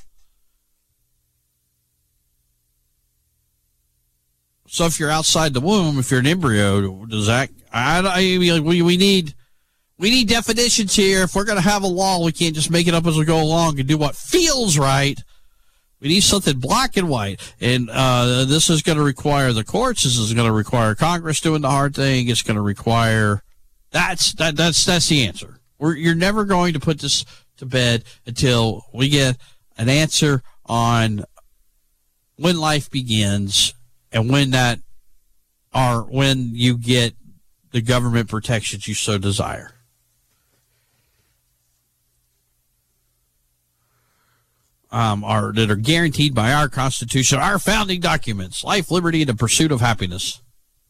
So if you're outside the womb, if you're an embryo, does that? We need definitions here. If we're going to have a law, we can't just make it up as we go along and do what feels right. We need something black and white. And this is going to require the courts. This is going to require Congress doing the hard thing. It's going to require that's the answer. You're never going to put this to bed until we get an answer on when life begins and when you get the government protections you so desire. That are guaranteed by our Constitution, our founding documents, life, liberty, and the pursuit of happiness.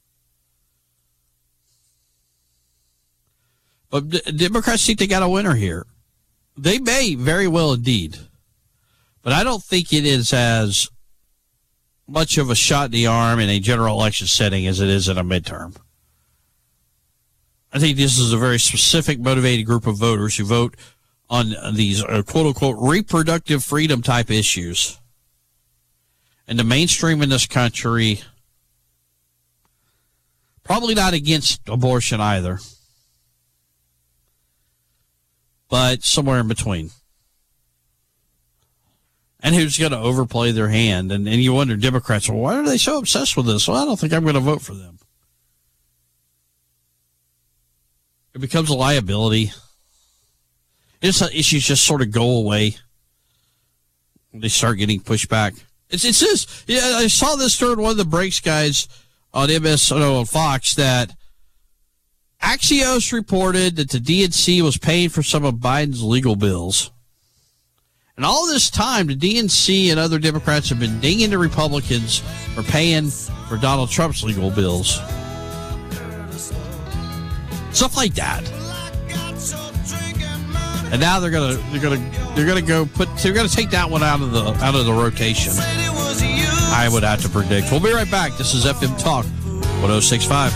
But Democrats think they got a winner here. They may very well indeed. But I don't think it is as much of a shot in the arm in a general election setting as it is in a midterm. I think this is a very specific, motivated group of voters who vote on these quote-unquote reproductive freedom type issues. And the mainstream in this country, probably not against abortion either, but somewhere in between. And who's going to overplay their hand? And you wonder, Democrats, well, why are they so obsessed with this? Well, I don't think I'm going to vote for them. It becomes a liability. Issues just sort of go away. They start getting pushed back. It's this. Yeah, I saw this during one of the breaks, guys, on on Fox, that Axios reported that the DNC was paying for some of Biden's legal bills. And all this time, the DNC and other Democrats have been dinging the Republicans for paying for Donald Trump's legal bills. Stuff like that. And now they're gonna take that one out of the rotation. I would have to predict. We'll be right back. This is FM Talk 106.5.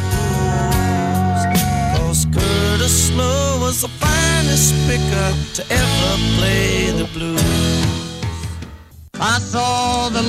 Curtis Snow was the finest picker to ever play the blues. I saw the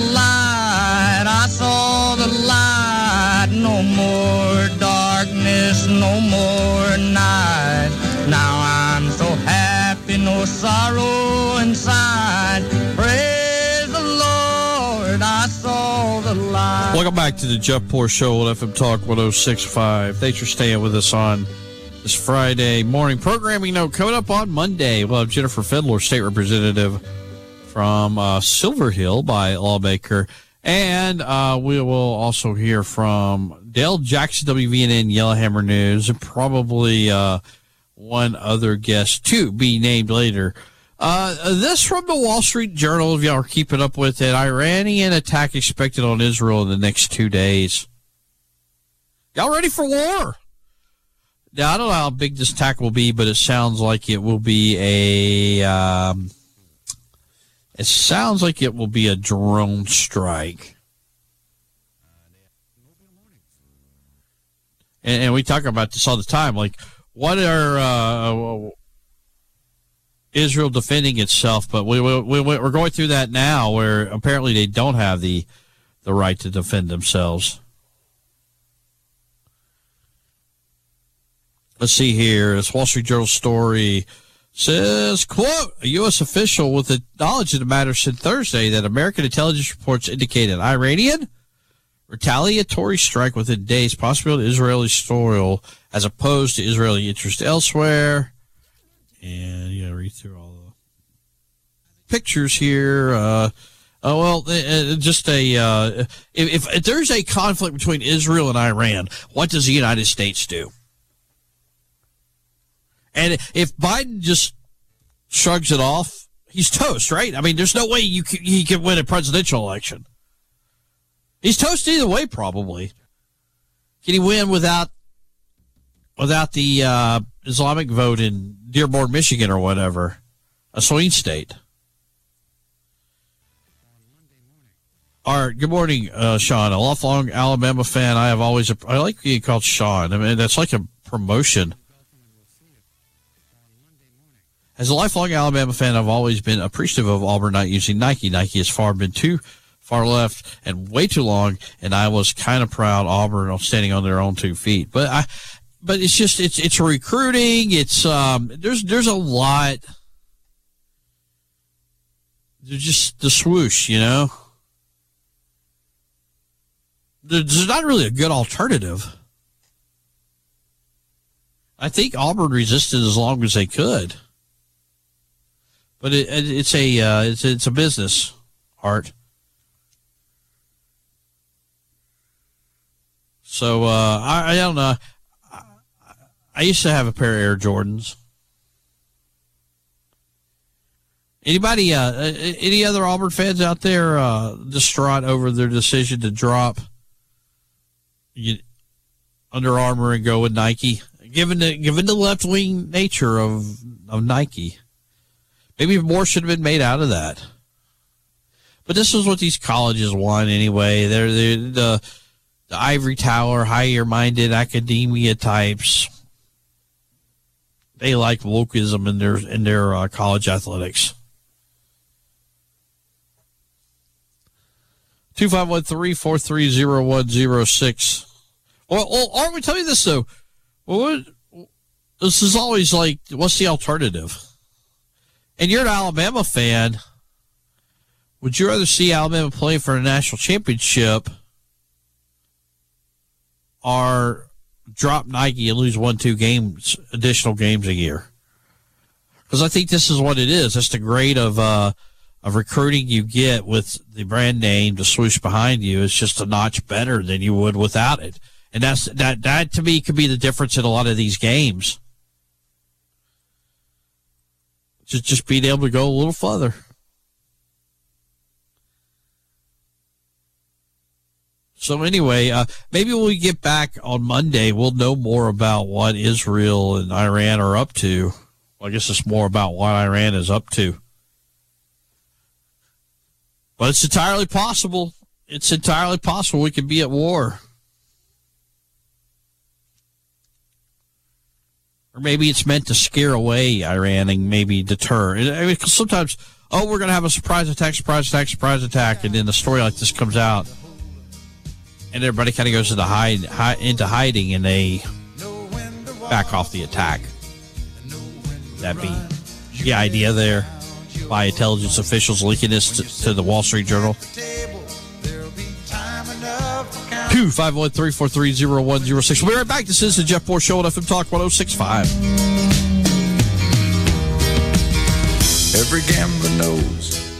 light, no more darkness, no more night. Now I'm so happy, no sorrow inside. Praise the Lord, I saw the light. Welcome back to the Jeff Poor Show on FM Talk 106.5. Thanks for staying with us on this Friday morning programming note. Coming up on Monday, we'll have Jennifer Fidler, state representative from Silver Hill by lawmaker. And we will also hear from Dale Jackson, WVNN Yellowhammer News, and probably one other guest to be named later. This from the Wall Street Journal, if y'all are keeping up with it. Iranian attack expected on Israel in the next 2 days. Y'all ready for war? Now, I don't know how big this attack will be, but it sounds like it will be a drone strike. And we talk about this all the time. Like, what are Israel defending itself? But we're going through that now, where apparently they don't have the right to defend themselves. Let's see here. This Wall Street Journal story says, quote, a U.S. official with the knowledge of the matter said Thursday that American intelligence reports indicate an Iranian retaliatory strike within days, possibly on Israeli soil, as opposed to Israeli interest elsewhere. And you gotta read through all the pictures here. If there's a conflict between Israel and Iran, what does the United States do? And if Biden just shrugs it off, he's toast, right? I mean, there's no way he can win a presidential election. He's toast either way, probably. Can he win without the Islamic vote in Dearborn, Michigan, or whatever, a swing state? All right, good morning, Sean. A lifelong Alabama fan. I like being called Sean. I mean, that's like a promotion. As a lifelong Alabama fan, I've always been appreciative of Auburn not using Nike. Nike has been too far left and way too long, and I was kind of proud Auburn on standing on their own 2 feet. But it's just it's recruiting. It's there's a lot. There's just the swoosh, you know. There's not really a good alternative. I think Auburn resisted as long as they could. But it's a business, Art. So I don't know. I used to have a pair of Air Jordans. Anybody? Any other Auburn fans out there distraught over their decision to drop Under Armour and go with Nike, given the left wing nature of Nike? Maybe more should have been made out of that. But this is what these colleges want anyway. They're the ivory tower, higher-minded academia types. They like wokeism in their college athletics. 251-343-0106. Well, aren't we telling you this, though? Well, this is always like, what's the alternative? And you're an Alabama fan. Would you rather see Alabama play for a national championship or drop Nike and lose 1-2 additional games a year? Because I think this is what it is. That's the grade of recruiting you get with the brand name, the swoosh behind you. It's just a notch better than you would without it. And that to me could be the difference in a lot of these games. Just being able to go a little further. So anyway, maybe when we get back on Monday, we'll know more about what Israel and Iran are up to. Well, I guess it's more about what Iran is up to. But it's entirely possible. It's entirely possible we could be at war. Or maybe it's meant to scare away Iran and maybe deter. I mean, 'cause sometimes, we're going to have a surprise attack, and then the story like this comes out. And everybody kind of goes into hiding, and they back off the attack. That be the idea there by intelligence officials leaking this to the Wall Street Journal. 251-343-0106. We'll be right back. This is the Jeff Moore Show on FM Talk 106.5. Every gambler knows